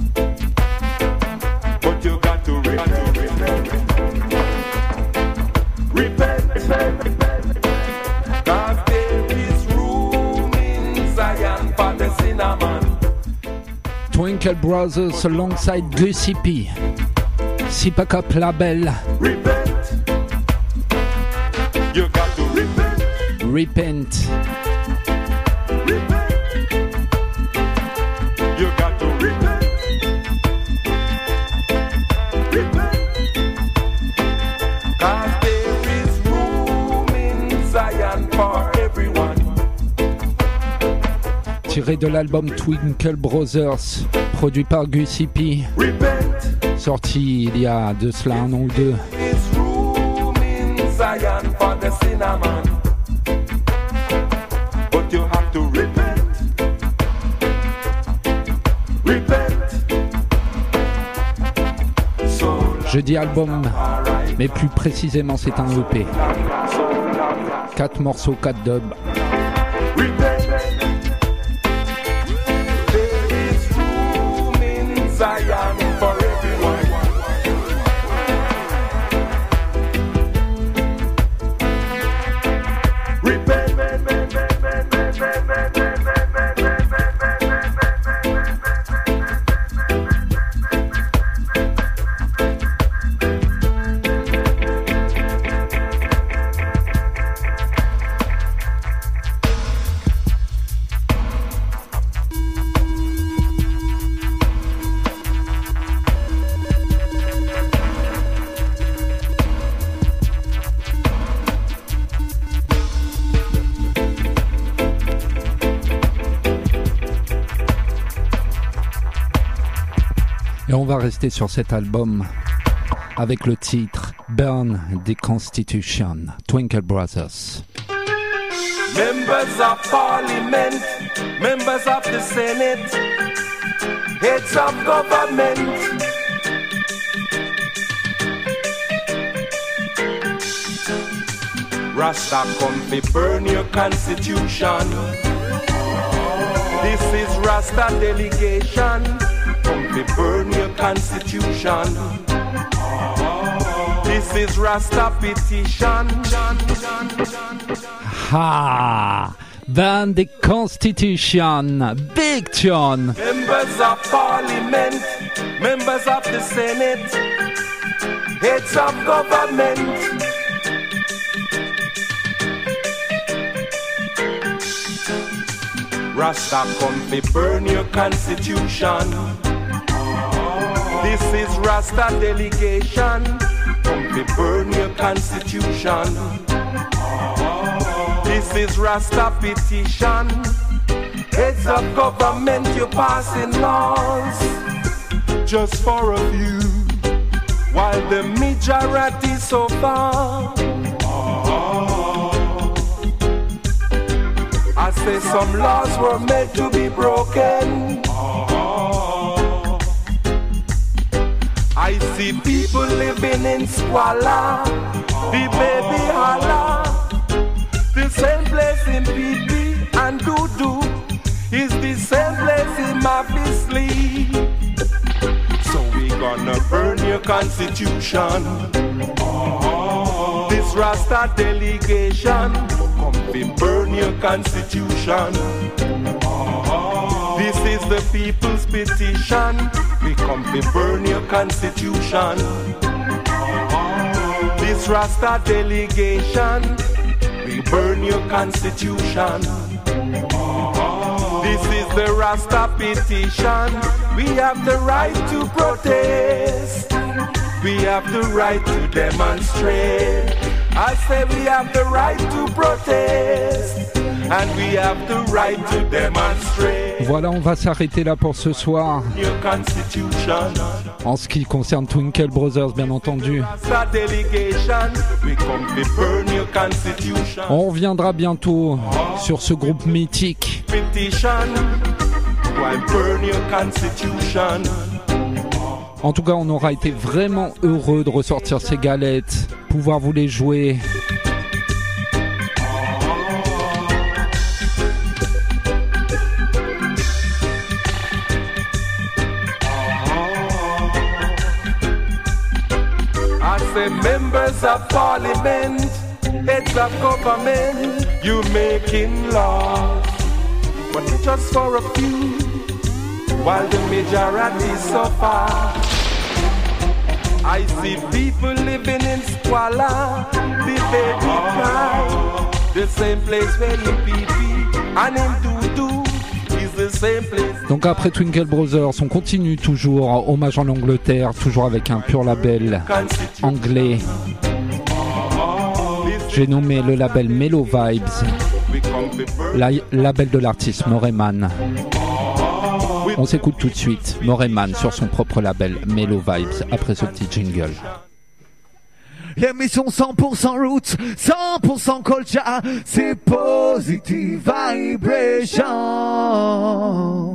Twinkle Brothers alongside Gussie P. Sip Cup label. Repent. You got to repent. Repent. Repent. You got to repent. Repent. Cause there is room in Zion for everyone. Tiré de l'album Twinkle Brothers, produit par Gussie P, sorti il y a de cela un an ou deux. Je dis album, mais plus précisément c'est un EP. 4 morceaux, 4 dubs. Zion for everyone. Repent. Et on va rester sur cet album avec le titre Burn the Constitution, Twinkle Brothers. Members of Parliament, members of the Senate, heads of government, Rasta come to burn your constitution. This is Rasta delegation. Come to burn your constitution. This is Rasta petition. Ha! Burn the Constitution, big tune. Members of Parliament, members of the Senate, heads of government. Rasta come to burn your constitution. This is Rasta delegation. Come to burn your constitution. This is Rasta petition. Heads of government, you're passing laws just for a few, while the majority so far. I say some laws were made to be broken. I see people living in squalor, the baby holla. The same place in PP and Dudu is the same place in Mavis Lee. So we gonna burn your constitution. This Rasta delegation come fi burn your constitution. This is the people's petition. We come fi burn your constitution. This Rasta delegation, we burn your constitution. This is the Rasta petition. We have the right to protest. We have the right to demonstrate. I say we have the right to protest. And we have the right to demonstrate. Voilà, on va s'arrêter là pour ce soir. Your constitution. En ce qui concerne Twinkle Brothers, bien entendu. Rasta delegation, we come to burn your constitution. On reviendra bientôt sur ce groupe mythique. Petition, why burn your constitution. En tout cas, on aura été vraiment heureux de ressortir ces galettes, pouvoir vous les jouer. Members of parliament, heads of government, you making laws, but it's just for a few, while the majority suffer. I see people living in squalor, the baby cry, the same place where you pee and him do. Donc après Twinkle Brothers, on continue toujours, hommage en Angleterre, toujours avec un pur label anglais. J'ai nommé le label Mellow Vibes, label de l'artiste Moreman. On s'écoute tout de suite Moreman sur son propre label Mellow Vibes après ce petit jingle. L'émission 100% roots, 100% culture, c'est Positive Vibration.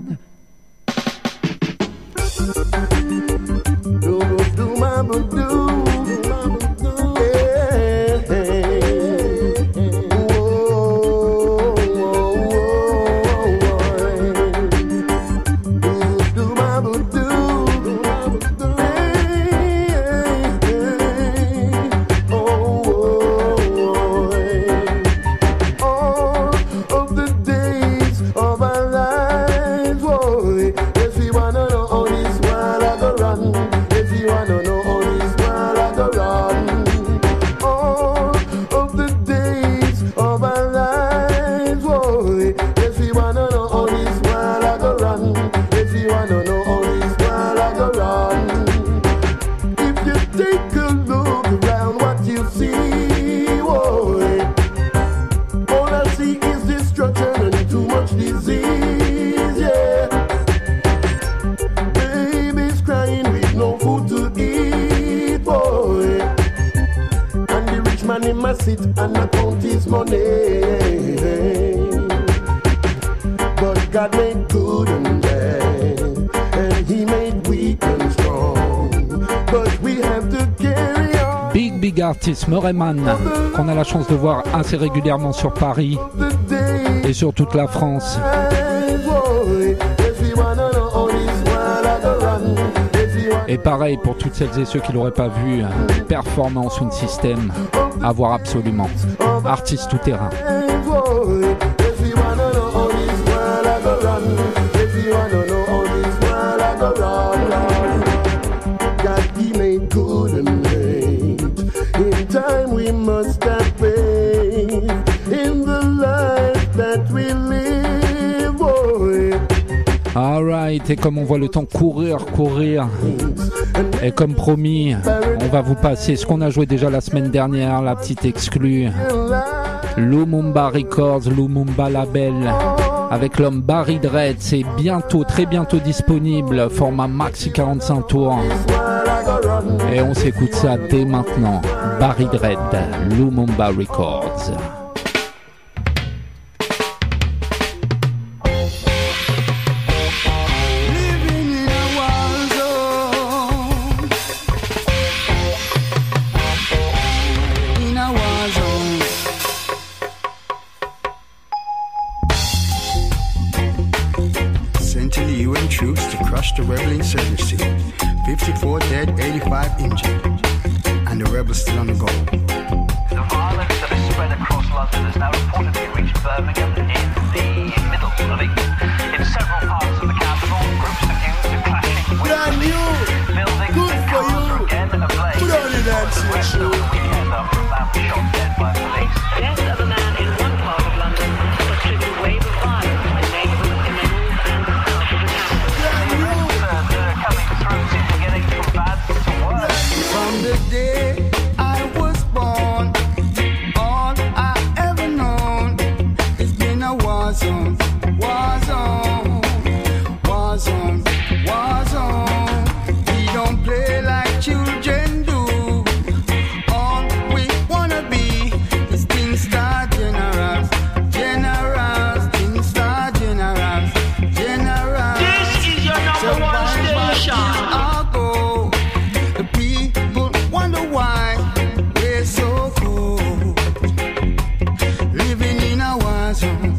Sit and account his money, but God made good and bad, and He made weak and strong. But we have to carry on. Big artist Moreman, qu'on a la chance de voir assez régulièrement sur Paris et sur toute la France. Et pareil pour toutes celles et ceux qui l'auraient pas vu, Performance Sound System, à voir absolument. Artiste tout terrain. Alright, et comme on voit le temps courir, et comme promis, on va vous passer ce qu'on a joué déjà la semaine dernière, la petite exclue, Lumumba Records, Lumumba Label, avec l'homme Barry Dread. C'est bientôt, très bientôt disponible, format maxi 45 tours. Et on s'écoute ça dès maintenant. Barry Dread, Lumumba Records. The rebel insurgency, 54 dead, 85 injured, and the rebels still on the go. The violence that has spread across London has now reportedly reached Birmingham in the middle of England. In several parts of the capital, groups of youths are clashing with buildings and cars are again ablaze. Put on your dancing shoe. The weekend after a man was shot dead by police. Death of a man in one part of London has triggered a wave of violence in neighbourhoods in the north and the south of the capital. Coming through seem to getting from bad to worse. From the day I was born, all I ever known has been a war zone, war zone, war zone, war zone. We don't play like children do. All we wanna be is King Star Generals, generals, King Star Generals, generals. This is your number one station. Our goal. The people wonder why we're so cold, living in a war zone.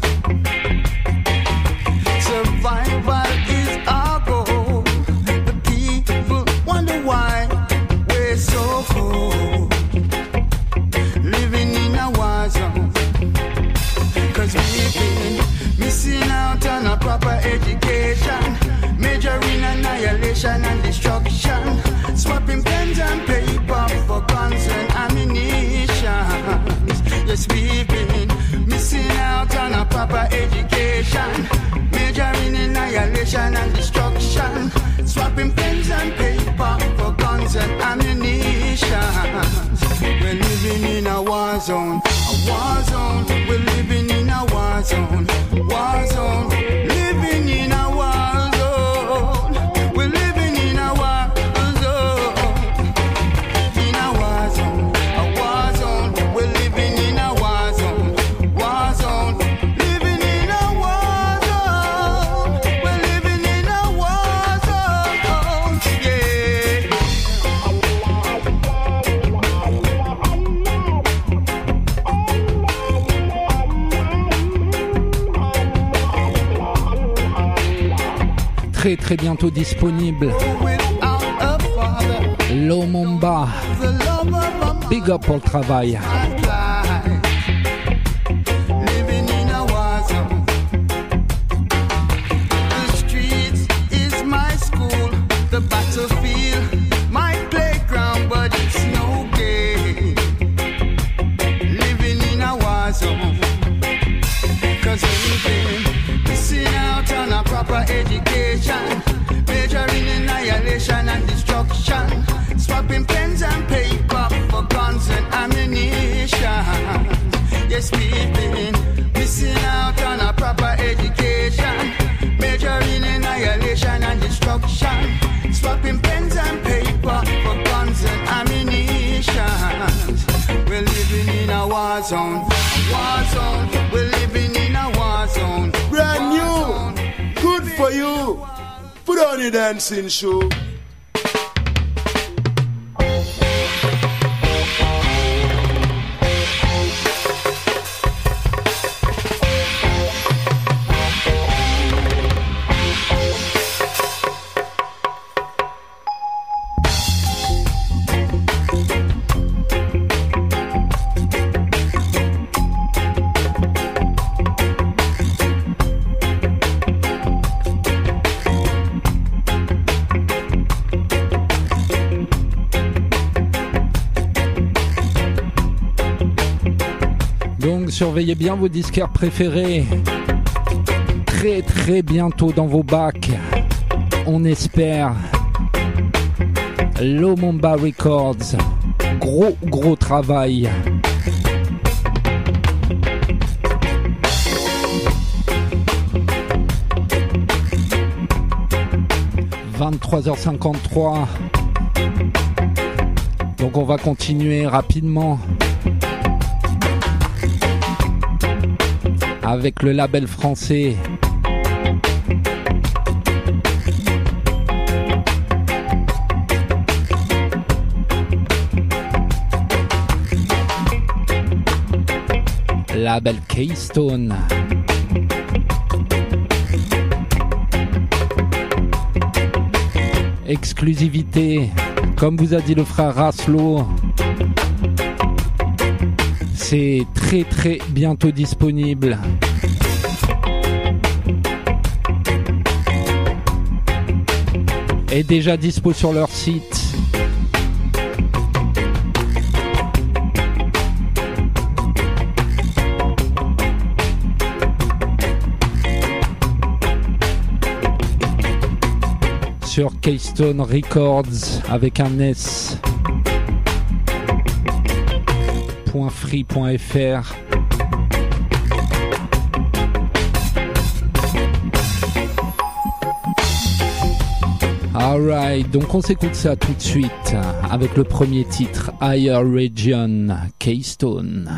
Survival is our goal. The people wonder why we're so cold, living in a war zone. 'Cause we've been missing out on a proper education, majoring annihilation and destruction, swapping pens and paper for guns and ammunition. Yes, we've been missing out on a proper education, majoring in annihilation and destruction, swapping pens and paper for guns and ammunition. We're living in a war zone, a war zone. We're living in a war zone, war zone. Living in a war zone. We're living in a war zone, in a war zone, a war zone. We're living in a war zone, war zone. Living in a war zone. We're living in a war zone, yeah. Très très bientôt disponible. Lumumba. Big up pour le travail. Living in a war zone. The streets is my school, the battlefield, my playground, but it's no game. Living in a war zone. 'Cause we've been missing out on a proper education, majoring in annihilation and destruction, swapping pens and paper for guns and ammunition. Yes, we've been missing out on a proper education, majoring in annihilation and destruction, swapping pens and paper for guns and ammunition. We're living in a war zone, war zone. We're living in a war zone. Brand new, good for you. Put on your dancing shoe. Donc surveillez bien vos disquaires préférés. Très très bientôt dans vos bacs. On espère. Lumumba Records. Gros travail. « 23h53 ». Donc on va continuer rapidement avec le label français label Keystone. Exclusivité, comme vous a dit le frère Raslo. C'est très très bientôt disponible. Et déjà dispo sur leur site. Sur Keystone Records avec un S. .free.fr. Alright, donc on s'écoute ça tout de suite avec le premier titre, Higher Region, Keystone.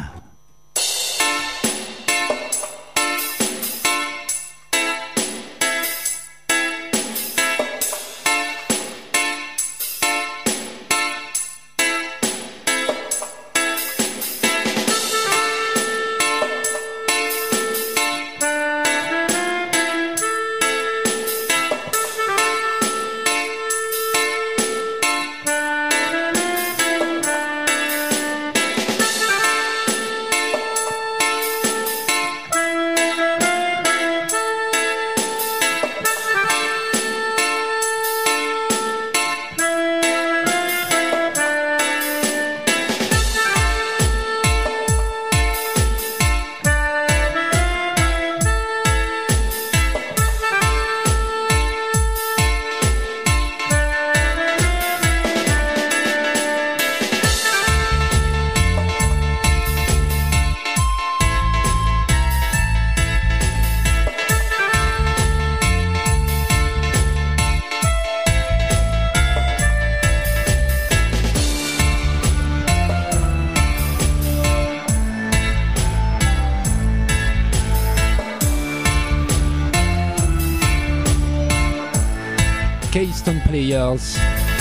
Keystone Players,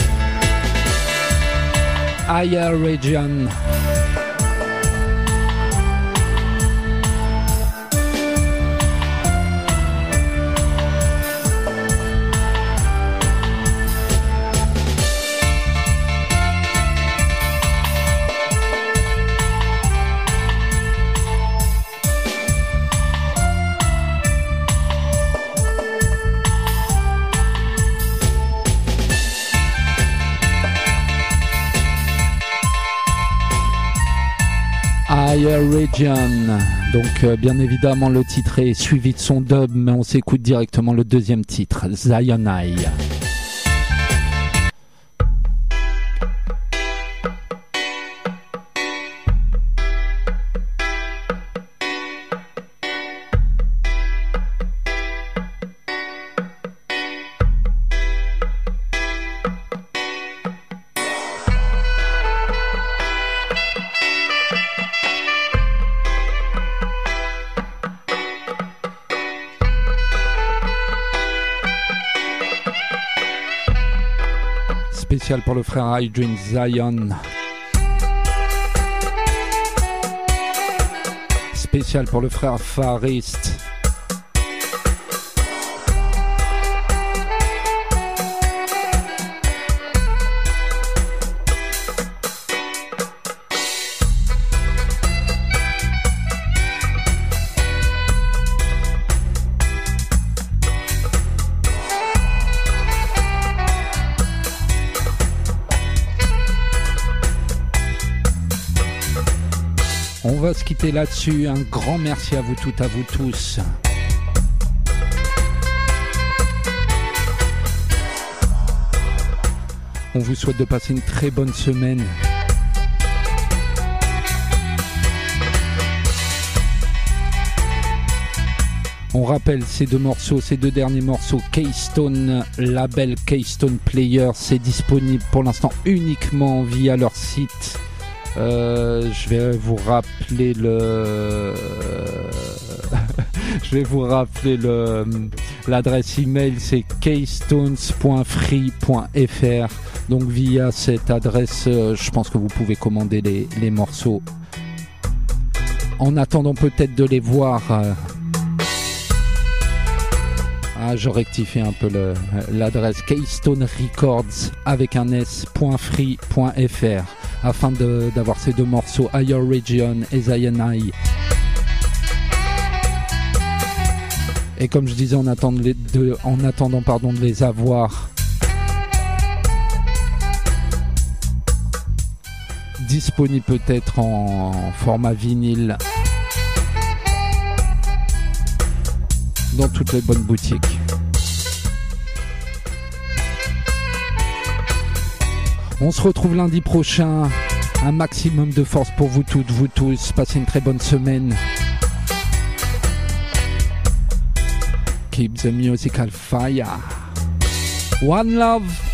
Higher Region. Higher Region. Donc bien évidemment le titre est suivi de son dub, mais on s'écoute directement le deuxième titre, Zion High. Spécial pour le frère Hydrin Zion. Spécial pour le frère Farist. On va se quitter là-dessus. Un grand merci à vous toutes, à vous tous. On vous souhaite de passer une très bonne semaine. On rappelle ces deux derniers morceaux, Keystone, label Keystone Player, c'est disponible pour l'instant uniquement via leur site. Je vais vous rappeler l'adresse email, c'est keystones.free.fr. Donc via cette adresse, je pense que vous pouvez commander les morceaux. En attendant peut-être de les voir Ah, je rectifie un peu l'adresse Keystone Records avec un s.free.fr afin d'avoir ces deux morceaux, Higher Region et Zionai. Et comme je disais, en attendant de les avoir disponibles peut-être en format vinyle dans toutes les bonnes boutiques. On se retrouve lundi prochain. Un maximum de force pour vous toutes, vous tous. Passez une très bonne semaine. Keep the musical fire. One love.